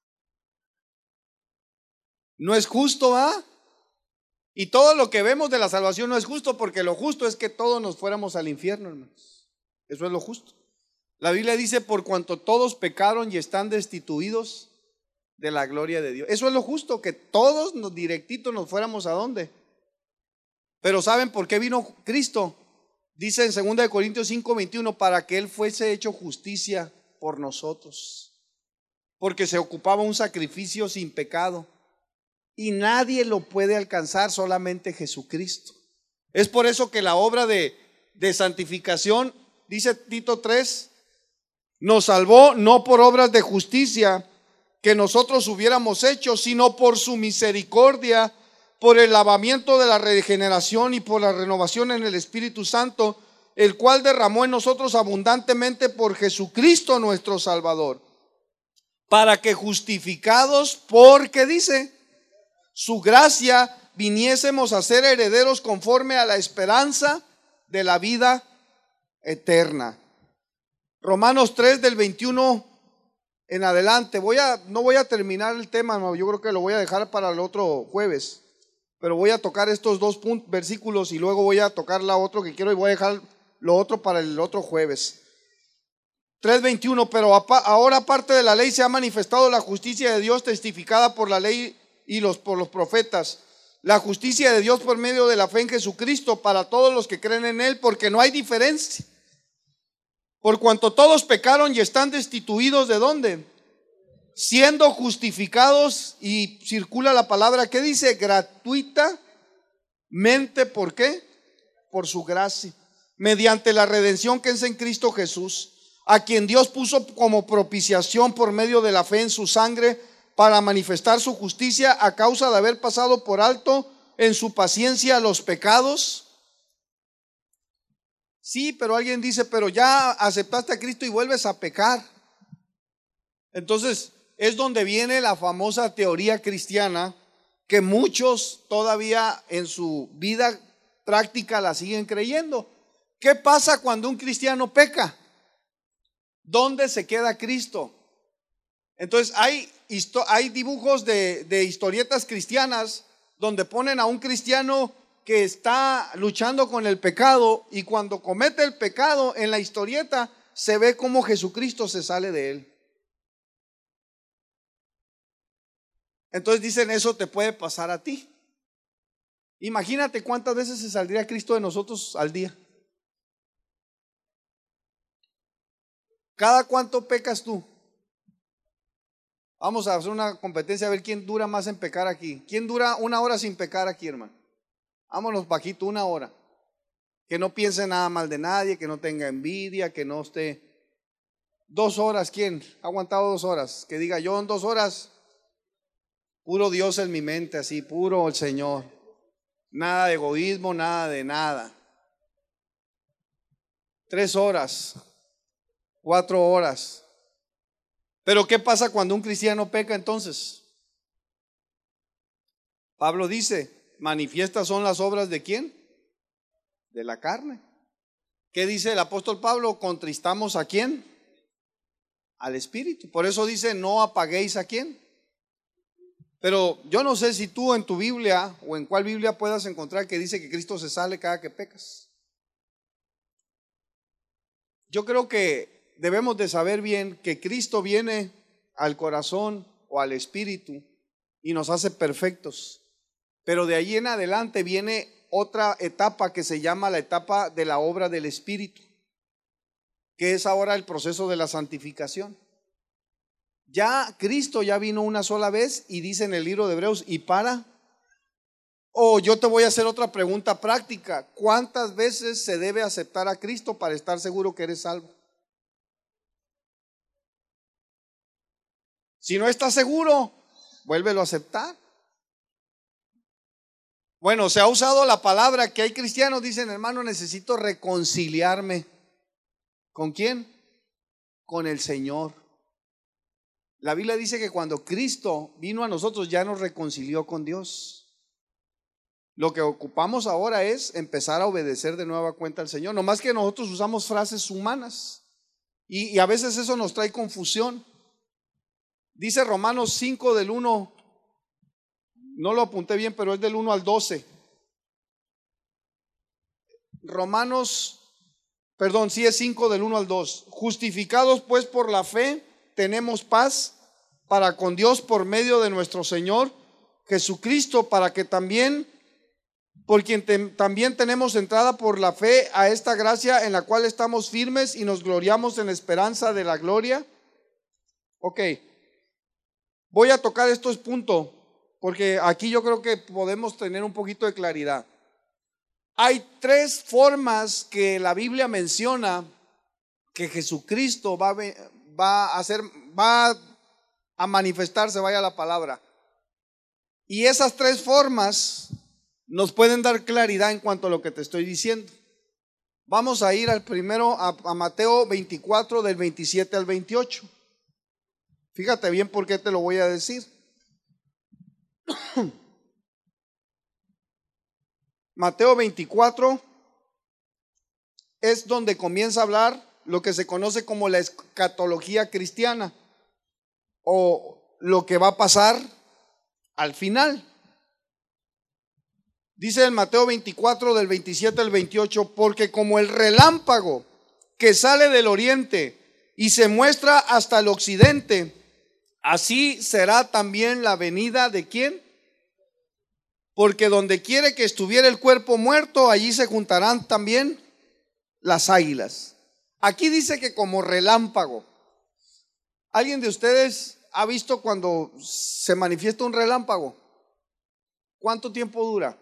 No es justo, ¿ah? Y todo lo que vemos de la salvación no es justo, porque lo justo es que todos nos fuéramos al infierno, hermanos. Eso es lo justo. La Biblia dice, por cuanto todos pecaron y están destituidos de la gloria de Dios. Eso es lo justo, que todos directito nos fuéramos ¿a dónde? Pero ¿saben por qué vino Cristo? Dice en 2 Corintios 5:21, para que Él fuese hecho justicia por nosotros, porque se ocupaba un sacrificio sin pecado. Y nadie lo puede alcanzar, solamente Jesucristo. Es por eso que la obra de santificación, dice Tito 3, nos salvó no por obras de justicia que nosotros hubiéramos hecho, sino por su misericordia, por el lavamiento de la regeneración y por la renovación en el Espíritu Santo, el cual derramó en nosotros abundantemente por Jesucristo nuestro Salvador, para que justificados por, ¿qué dice? Su gracia, viniésemos a ser herederos conforme a la esperanza de la vida eterna. Romanos 3 del 21 en adelante. No voy a terminar el tema, no, yo creo que lo voy a dejar para el otro jueves, pero voy a tocar estos dos versículos y luego voy a tocar la otro que quiero y voy a dejar lo otro para el otro jueves. 3:21, pero ahora aparte de la ley se ha manifestado la justicia de Dios testificada por la ley y por los profetas, la justicia de Dios por medio de la fe en Jesucristo para todos los que creen en Él, porque no hay diferencia. Por cuanto todos pecaron y están destituidos ¿de dónde? Siendo justificados, y circula la palabra que dice gratuitamente, ¿por qué? Por su gracia, mediante la redención que es en Cristo Jesús, a quien Dios puso como propiciación por medio de la fe en su sangre, para manifestar su justicia a causa de haber pasado por alto en su paciencia los pecados. Sí, pero alguien dice, pero ya aceptaste a Cristo y vuelves a pecar. Entonces es donde viene la famosa teoría cristiana que muchos todavía en su vida práctica la siguen creyendo. ¿Qué pasa cuando un cristiano peca? ¿Dónde se queda Cristo? Entonces hay dibujos de historietas cristianas donde ponen a un cristiano que está luchando con el pecado, y cuando comete el pecado en la historieta se ve como Jesucristo se sale de él. Entonces dicen, eso te puede pasar a ti. Imagínate cuántas veces se saldría Cristo de nosotros al día. ¿Cada cuánto pecas tú? Vamos a hacer una competencia a ver quién dura más en pecar aquí. ¿Quién dura 1 hora sin pecar aquí, hermano? Vámonos bajito, 1 hora. Que no piense nada mal de nadie, que no tenga envidia, que no esté. 2 horas, ¿quién ha aguantado 2 horas? Que diga yo en 2 horas, puro Dios en mi mente, así, puro el Señor. Nada de egoísmo, nada de nada. 3 horas, 4 horas. Pero ¿qué pasa cuando un cristiano peca entonces? Pablo dice, manifiestas son las obras ¿de quién? De la carne. ¿Qué dice el apóstol Pablo? ¿Contristamos a quién? Al Espíritu. Por eso dice, no apaguéis a quién. Pero yo no sé si tú en tu Biblia o en cuál Biblia puedas encontrar que dice que Cristo se sale cada que pecas. Yo creo que debemos de saber bien que Cristo viene al corazón o al espíritu y nos hace perfectos. Pero de ahí en adelante viene otra etapa que se llama la etapa de la obra del Espíritu, que es ahora el proceso de la santificación. Ya Cristo ya vino una sola vez y dice en el libro de Hebreos, y para. Yo te voy a hacer otra pregunta práctica. ¿Cuántas veces se debe aceptar a Cristo para estar seguro que eres salvo? Si no estás seguro, vuélvelo a aceptar. Bueno, se ha usado la palabra que hay cristianos, dicen, hermano, necesito reconciliarme. ¿Con quién? Con el Señor. La Biblia dice que cuando Cristo vino a nosotros ya nos reconcilió con Dios. Lo que ocupamos ahora es empezar a obedecer de nueva cuenta al Señor. No más que nosotros usamos frases humanas y a veces eso nos trae confusión. Dice Romanos 5 del 1, no lo apunté bien, pero es del 1 al 12. Sí es 5 del 1 al 2. Justificados pues por la fe, tenemos paz para con Dios por medio de nuestro Señor Jesucristo, por quien también tenemos entrada por la fe a esta gracia en la cual estamos firmes y nos gloriamos en la esperanza de la gloria. Ok. Voy a tocar estos puntos porque aquí yo creo que podemos tener un poquito de claridad. Hay 3 formas que la Biblia menciona que Jesucristo va a manifestarse, vaya la palabra. Y esas 3 formas nos pueden dar claridad en cuanto a lo que te estoy diciendo. Vamos a ir al primero a Mateo 24 del 27 al 28. Fíjate bien por qué te lo voy a decir. Mateo 24 es donde comienza a hablar lo que se conoce como la escatología cristiana, o lo que va a pasar al final. Dice en Mateo 24 del 27 al 28, porque como el relámpago que sale del oriente y se muestra hasta el occidente, así será también la venida ¿de quién? Porque donde quiere que estuviera el cuerpo muerto, allí se juntarán también las águilas. Aquí dice que como relámpago. ¿Alguien de ustedes ha visto cuando se manifiesta un relámpago? ¿Cuánto tiempo dura?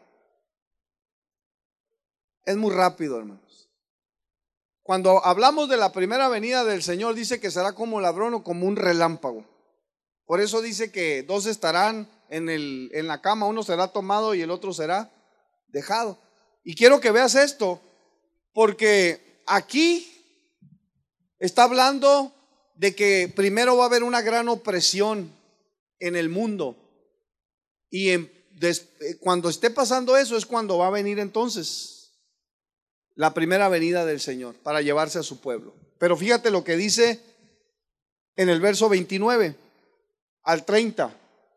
Es muy rápido, hermanos. Cuando hablamos de la primera venida del Señor, dice que será como ladrón o como un relámpago. Por eso dice que 2 estarán en la cama, uno será tomado y el otro será dejado. Y quiero que veas esto, porque aquí está hablando de que primero va a haber una gran opresión en el mundo. Y cuando esté pasando eso es cuando va a venir entonces la primera venida del Señor para llevarse a su pueblo. Pero fíjate lo que dice en el verso 29 al 30.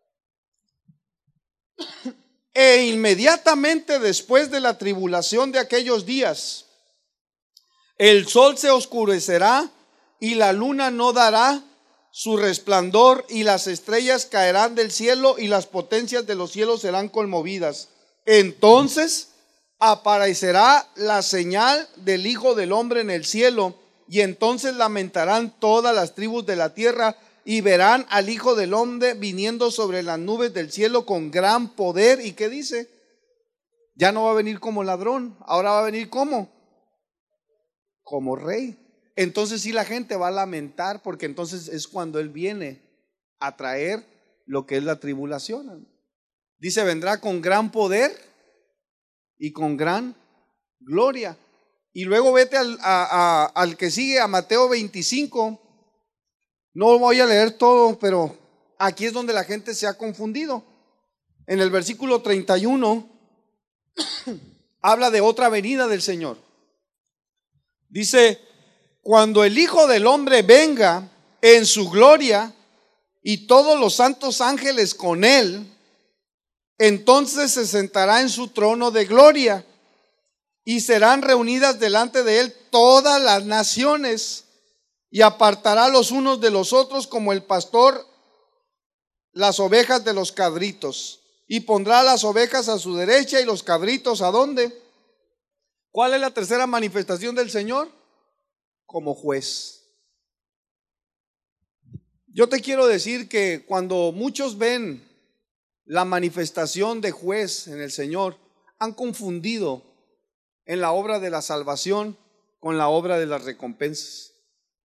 E inmediatamente después de la tribulación de aquellos días, el sol se oscurecerá y la luna no dará su resplandor y las estrellas caerán del cielo y las potencias de los cielos serán conmovidas. entonces aparecerá la señal del Hijo del Hombre en el cielo, y entonces lamentarán todas las tribus de la tierra y verán al Hijo del Hombre viniendo sobre las nubes del cielo con gran poder. ¿Y qué dice? Ya no va a venir como ladrón, ahora va a venir como rey. Entonces sí, la gente va a lamentar, porque entonces es cuando Él viene a traer lo que es la tribulación. Dice, vendrá con gran poder y con gran gloria. Y luego vete al que sigue, a Mateo 25. No voy a leer todo, pero aquí es donde la gente se ha confundido. En el versículo 31 habla de otra venida del Señor. Dice, cuando el Hijo del Hombre venga en su gloria y todos los santos ángeles con Él, entonces se sentará en su trono de gloria y serán reunidas delante de Él todas las naciones, y apartará los unos de los otros como el pastor las ovejas de los cabritos, y pondrá las ovejas a su derecha y los cabritos ¿a dónde? ¿Cuál es la tercera manifestación del Señor? Como juez. Yo te quiero decir que cuando muchos ven la manifestación de juez en el Señor, han confundido en la obra de la salvación con la obra de las recompensas,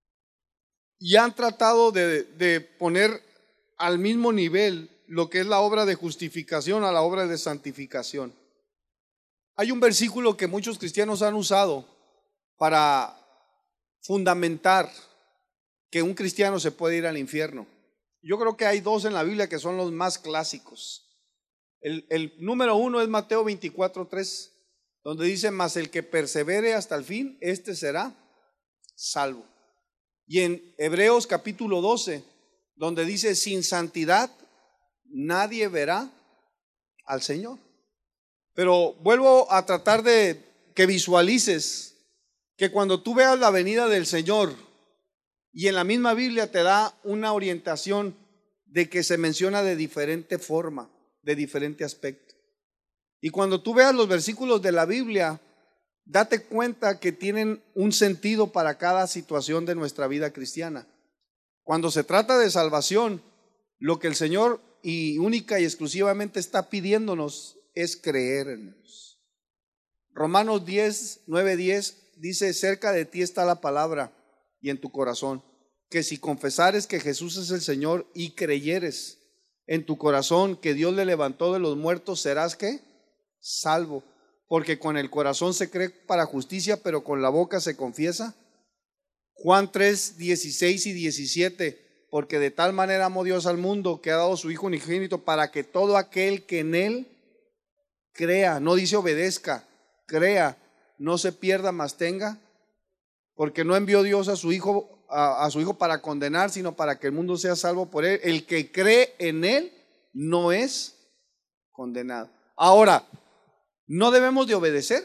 y han tratado de poner al mismo nivel lo que es la obra de justificación a la obra de santificación. Hay un versículo que muchos cristianos han usado para fundamentar que un cristiano se puede ir al infierno. Yo creo que hay dos en la Biblia que son los más clásicos. El número uno es Mateo 24:3, donde dice, mas el que persevere hasta el fin, este será salvo. Y en Hebreos capítulo 12, donde dice, sin santidad nadie verá al Señor. Pero vuelvo a tratar de que visualices que cuando tú veas la venida del Señor, y en la misma Biblia te da una orientación de que se menciona de diferente forma, de diferente aspecto. Y cuando tú veas los versículos de la Biblia, date cuenta que tienen un sentido para cada situación de nuestra vida cristiana. Cuando se trata de salvación, lo que el Señor y única y exclusivamente está pidiéndonos es creer en Él. Romanos 9:10 dice, cerca de ti está la palabra y en tu corazón, que si confesares que Jesús es el Señor y creyeres en tu corazón que Dios le levantó de los muertos, serás ¿qué? Salvo. Porque con el corazón se cree para justicia, pero con la boca se confiesa. Juan 3:16 y 17, porque de tal manera amó Dios al mundo que ha dado su Hijo unigénito para que todo aquel que en Él crea, no dice obedezca, crea, no se pierda, mas tenga, porque no envió Dios a su Hijo para condenar, sino para que el mundo sea salvo por Él. El que cree en Él no es condenado. Ahora, ¿no debemos de obedecer?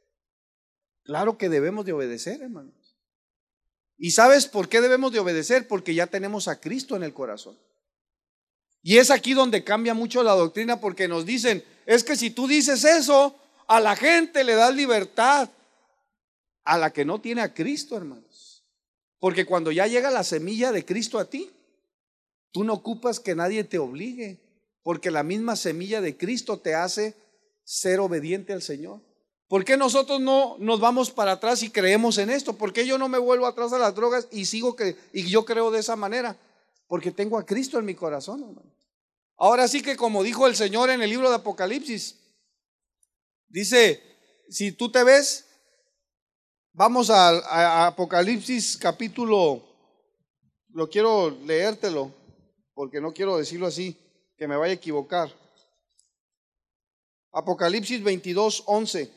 Claro que debemos de obedecer, hermanos. ¿Y sabes por qué debemos de obedecer? Porque ya tenemos a Cristo en el corazón. Y es aquí donde cambia mucho la doctrina, porque nos dicen, es que si tú dices eso, a la gente le das libertad, a la que no tiene a Cristo, hermanos. Porque cuando ya llega la semilla de Cristo a ti, tú no ocupas que nadie te obligue, porque la misma semilla de Cristo te hace ser obediente al Señor. ¿Por qué nosotros no nos vamos para atrás y creemos en esto? ¿Por qué yo no me vuelvo atrás a las drogas y yo creo de esa manera? Porque tengo a Cristo en mi corazón, hermano. Ahora sí que, como dijo el Señor en el libro de Apocalipsis, dice, si tú te ves, vamos a Apocalipsis capítulo, lo quiero leértelo, porque no quiero decirlo así, que me vaya a equivocar. Apocalipsis 22:11.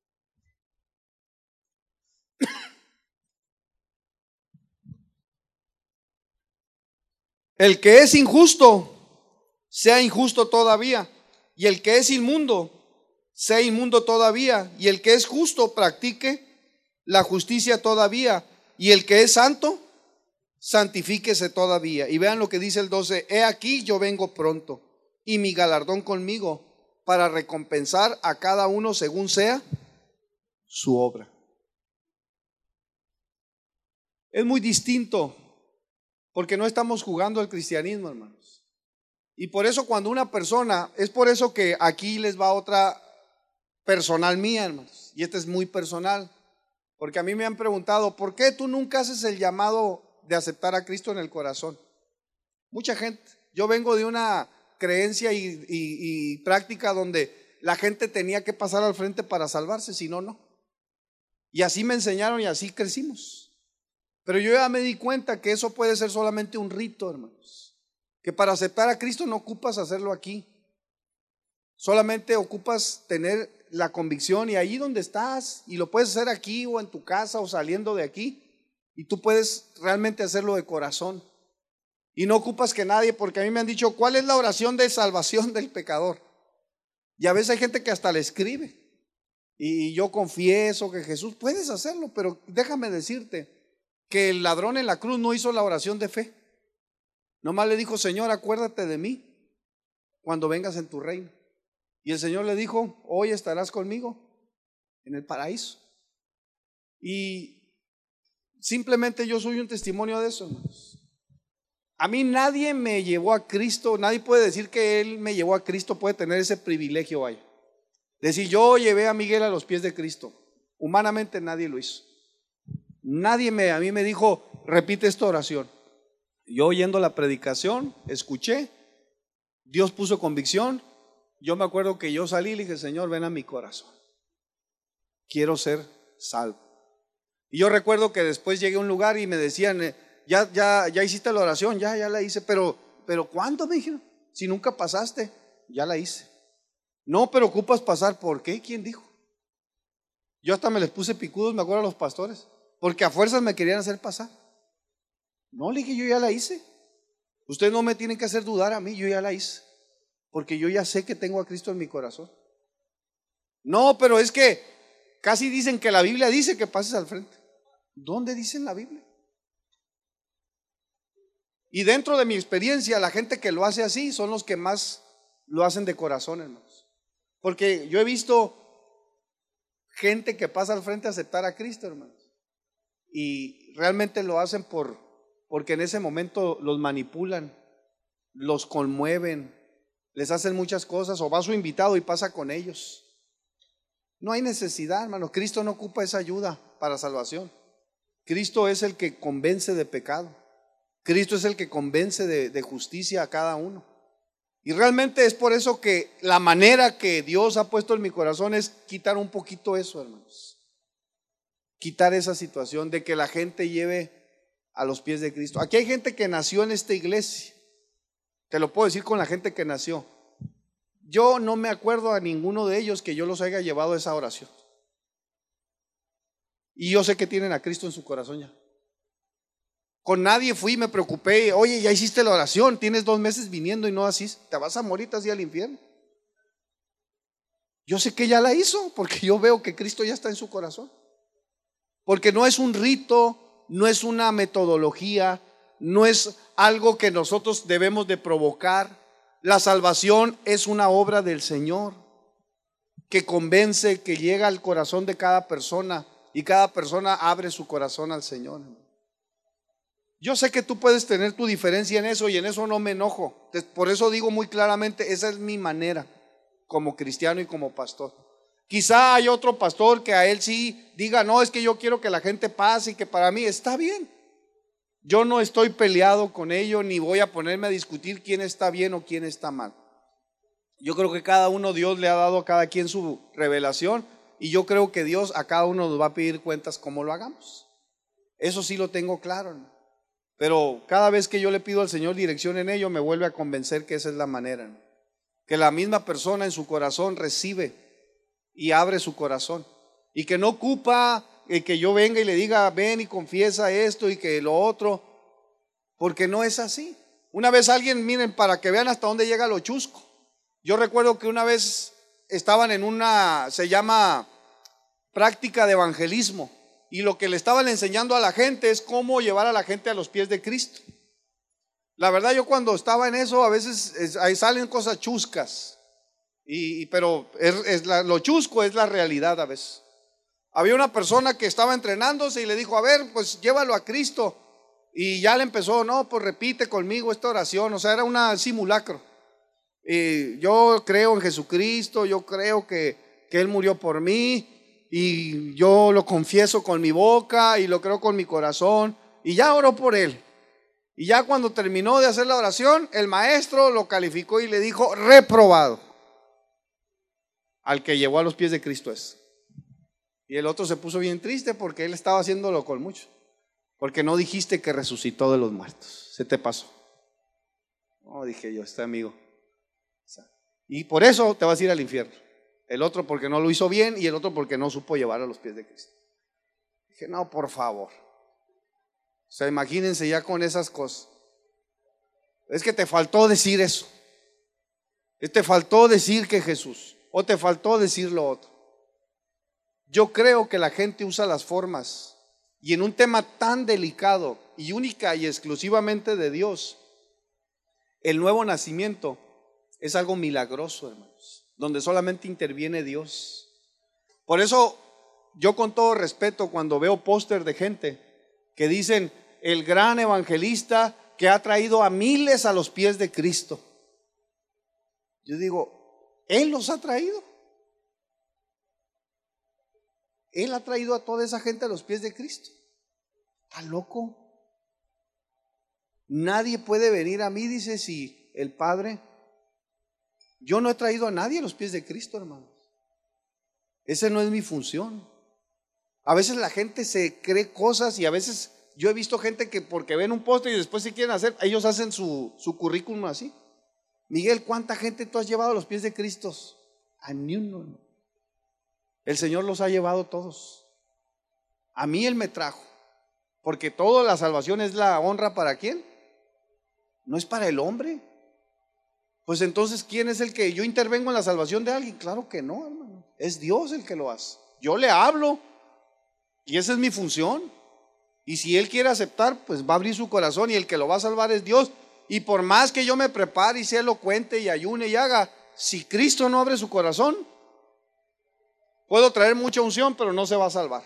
El que es injusto, sea injusto todavía, y el que es inmundo, sea inmundo todavía, y el que es justo, practique la justicia todavía, y el que es santo, santifíquese todavía. Y vean lo que dice el 12, he aquí yo vengo pronto, y mi galardón conmigo, para recompensar a cada uno según sea su obra. Es muy distinto, porque no estamos jugando al cristianismo, hermanos. Y por eso cuando una persona, es por eso que aquí les va otra personal mía, hermanos. Y esta es muy personal, porque a mí me han preguntado, ¿por qué tú nunca haces el llamado de aceptar a Cristo en el corazón? Mucha gente. Yo vengo de una creencia y práctica donde la gente tenía que pasar al frente para salvarse, si no, no. Y así me enseñaron y así crecimos. Pero yo ya me di cuenta que eso puede ser solamente un rito, hermanos. Que para aceptar a Cristo no ocupas hacerlo aquí. Solamente ocupas tener la convicción y ahí donde estás, y lo puedes hacer aquí o en tu casa o saliendo de aquí, y tú puedes realmente hacerlo de corazón. Y no ocupas que nadie, porque a mí me han dicho, ¿cuál es la oración de salvación del pecador? Y a veces hay gente que hasta le escribe. Y yo confieso que Jesús, puedes hacerlo, pero déjame decirte que el ladrón en la cruz no hizo la oración de fe. Nomás le dijo, Señor, acuérdate de mí cuando vengas en tu reino. Y el Señor le dijo, hoy estarás conmigo en el paraíso. Y simplemente yo soy un testimonio de eso, hermanos. A mí nadie me llevó a Cristo, nadie puede decir que Él me llevó a Cristo, puede tener ese privilegio, vaya. Decir, yo llevé a Miguel a los pies de Cristo. Humanamente nadie lo hizo. Nadie a mí me dijo, repite esta oración. Yo oyendo la predicación, escuché, Dios puso convicción. Yo me acuerdo que yo salí y le dije, Señor, ven a mi corazón. Quiero ser salvo. Y yo recuerdo que después llegué a un lugar y me decían, ya hiciste la oración, ya la hice, pero ¿cuándo? Me dijeron, si nunca pasaste, ya la hice. No, pero ocupas pasar, ¿por qué? ¿Quién dijo? Yo hasta me les puse picudos, me acuerdo a los pastores, porque a fuerzas me querían hacer pasar. No, le dije, yo ya la hice. Ustedes no me tienen que hacer dudar a mí, yo ya la hice, porque yo ya sé que tengo a Cristo en mi corazón. No, pero es que casi dicen que la Biblia dice que pases al frente. ¿Dónde dice en la Biblia? Y dentro de mi experiencia, la gente que lo hace así son los que más lo hacen de corazón, hermanos. Porque yo he visto gente que pasa al frente a aceptar a Cristo, hermanos. Y realmente lo hacen porque en ese momento los manipulan, los conmueven, les hacen muchas cosas, o va su invitado y pasa con ellos. No hay necesidad, hermano. Cristo no ocupa esa ayuda para salvación. Cristo es el que convence de pecado. Cristo es el que convence de justicia a cada uno. Y realmente es por eso que la manera que Dios ha puesto en mi corazón es quitar un poquito eso, hermanos. Quitar esa situación de que la gente lleve a los pies de Cristo. Aquí hay gente que nació en esta iglesia. Te lo puedo decir con la gente que nació. Yo no me acuerdo a ninguno de ellos que yo los haya llevado a esa oración. Y yo sé que tienen a Cristo en su corazón ya. Con nadie fui, me preocupé. Oye, ya hiciste la oración, tienes 2 meses viniendo y no así, te vas a morir así al infierno. Yo sé que ya la hizo, porque yo veo que Cristo ya está en su corazón. Porque no es un rito, no es una metodología, no es algo que nosotros debemos de provocar. La salvación es una obra del Señor que convence, que llega al corazón de cada persona, y cada persona abre su corazón al Señor. Yo sé que tú puedes tener tu diferencia en eso, y en eso no me enojo. Por eso digo muy claramente, esa es mi manera como cristiano y como pastor. Quizá hay otro pastor que a él sí diga, no, es que yo quiero que la gente pase y que para mí está bien. Yo no estoy peleado con ello, ni voy a ponerme a discutir quién está bien o quién está mal. Yo creo que cada uno, Dios le ha dado a cada quien su revelación, y yo creo que Dios a cada uno nos va a pedir cuentas cómo lo hagamos. Eso sí lo tengo claro, hermano. Pero cada vez que yo le pido al Señor dirección en ello, me vuelve a convencer que esa es la manera, ¿no? Que la misma persona en su corazón recibe y abre su corazón, y que no ocupa que yo venga y le diga, ven y confiesa esto y que lo otro, porque no es así. Una vez alguien, miren, para que vean hasta dónde llega lo chusco. Yo recuerdo que una vez estaban en una, se llama práctica de evangelismo, y lo que le estaban enseñando a la gente es cómo llevar a la gente a los pies de Cristo. La verdad, yo cuando estaba en eso, a veces ahí salen cosas chuscas. Pero lo chusco es la realidad a veces. Había una persona que estaba entrenándose y le dijo, a ver, pues llévalo a Cristo. Y ya le empezó, no, pues repite conmigo esta oración. O sea, era un simulacro. Yo creo en Jesucristo, yo creo que Él murió por mí, y yo lo confieso con mi boca y lo creo con mi corazón, y ya oró por él. Y ya cuando terminó de hacer la oración, el maestro lo calificó y le dijo, reprobado. Al que llevó a los pies de Cristo es. Y el otro se puso bien triste porque él estaba haciéndolo con mucho. Porque no dijiste que resucitó de los muertos. Se te pasó. No, dije yo, este amigo. Y por eso te vas a ir al infierno. El otro porque no lo hizo bien y el otro porque no supo llevar a los pies de Cristo. Dije, no, por favor. O sea, imagínense ya con esas cosas. Es que te faltó decir eso. Te faltó decir que Jesús. O te faltó decir lo otro. Yo creo que la gente usa las formas. Y en un tema tan delicado y única y exclusivamente de Dios, el nuevo nacimiento es algo milagroso, hermanos, donde solamente interviene Dios. Por eso yo, con todo respeto, cuando veo póster de gente que dicen el gran evangelista que ha traído a miles a los pies de Cristo, yo digo, Él los ha traído. Él ha traído a toda esa gente a los pies de Cristo. ¿Está loco? Nadie puede venir a mí, dice, si el Padre. Yo no he traído a nadie a los pies de Cristo, hermanos. Esa no es mi función. A veces la gente se cree cosas, y a veces yo he visto gente que porque ven un póster y después si quieren hacer, ellos hacen su currículum así. Miguel, ¿cuánta gente tú has llevado a los pies de Cristo? A ni uno. El Señor los ha llevado todos. A mí Él me trajo. Porque toda la salvación es la honra, ¿para quién? No es para el hombre. Pues entonces, ¿quién es el que yo intervengo en la salvación de alguien? Claro que no, hermano. Es Dios el que lo hace. Yo le hablo y esa es mi función. Y si Él quiere aceptar, pues va a abrir su corazón, y el que lo va a salvar es Dios. Y por más que yo me prepare y sea elocuente y ayune y haga, si Cristo no abre su corazón, puedo traer mucha unción, pero no se va a salvar.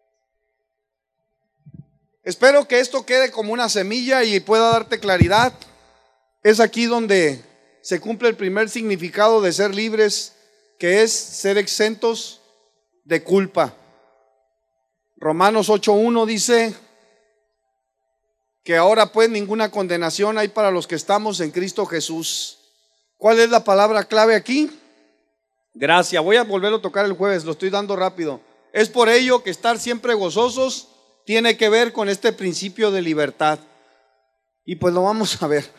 Espero que esto quede como una semilla y pueda darte claridad. Es aquí donde se cumple el primer significado de ser libres, que es ser exentos de culpa. Romanos 8:1 dice que ahora pues ninguna condenación hay para los que estamos en Cristo Jesús. ¿Cuál es la palabra clave aquí? Gracia. Voy a volverlo a tocar el jueves, lo estoy dando rápido. Es por ello que estar siempre gozosos tiene que ver con este principio de libertad. Y pues lo vamos a ver.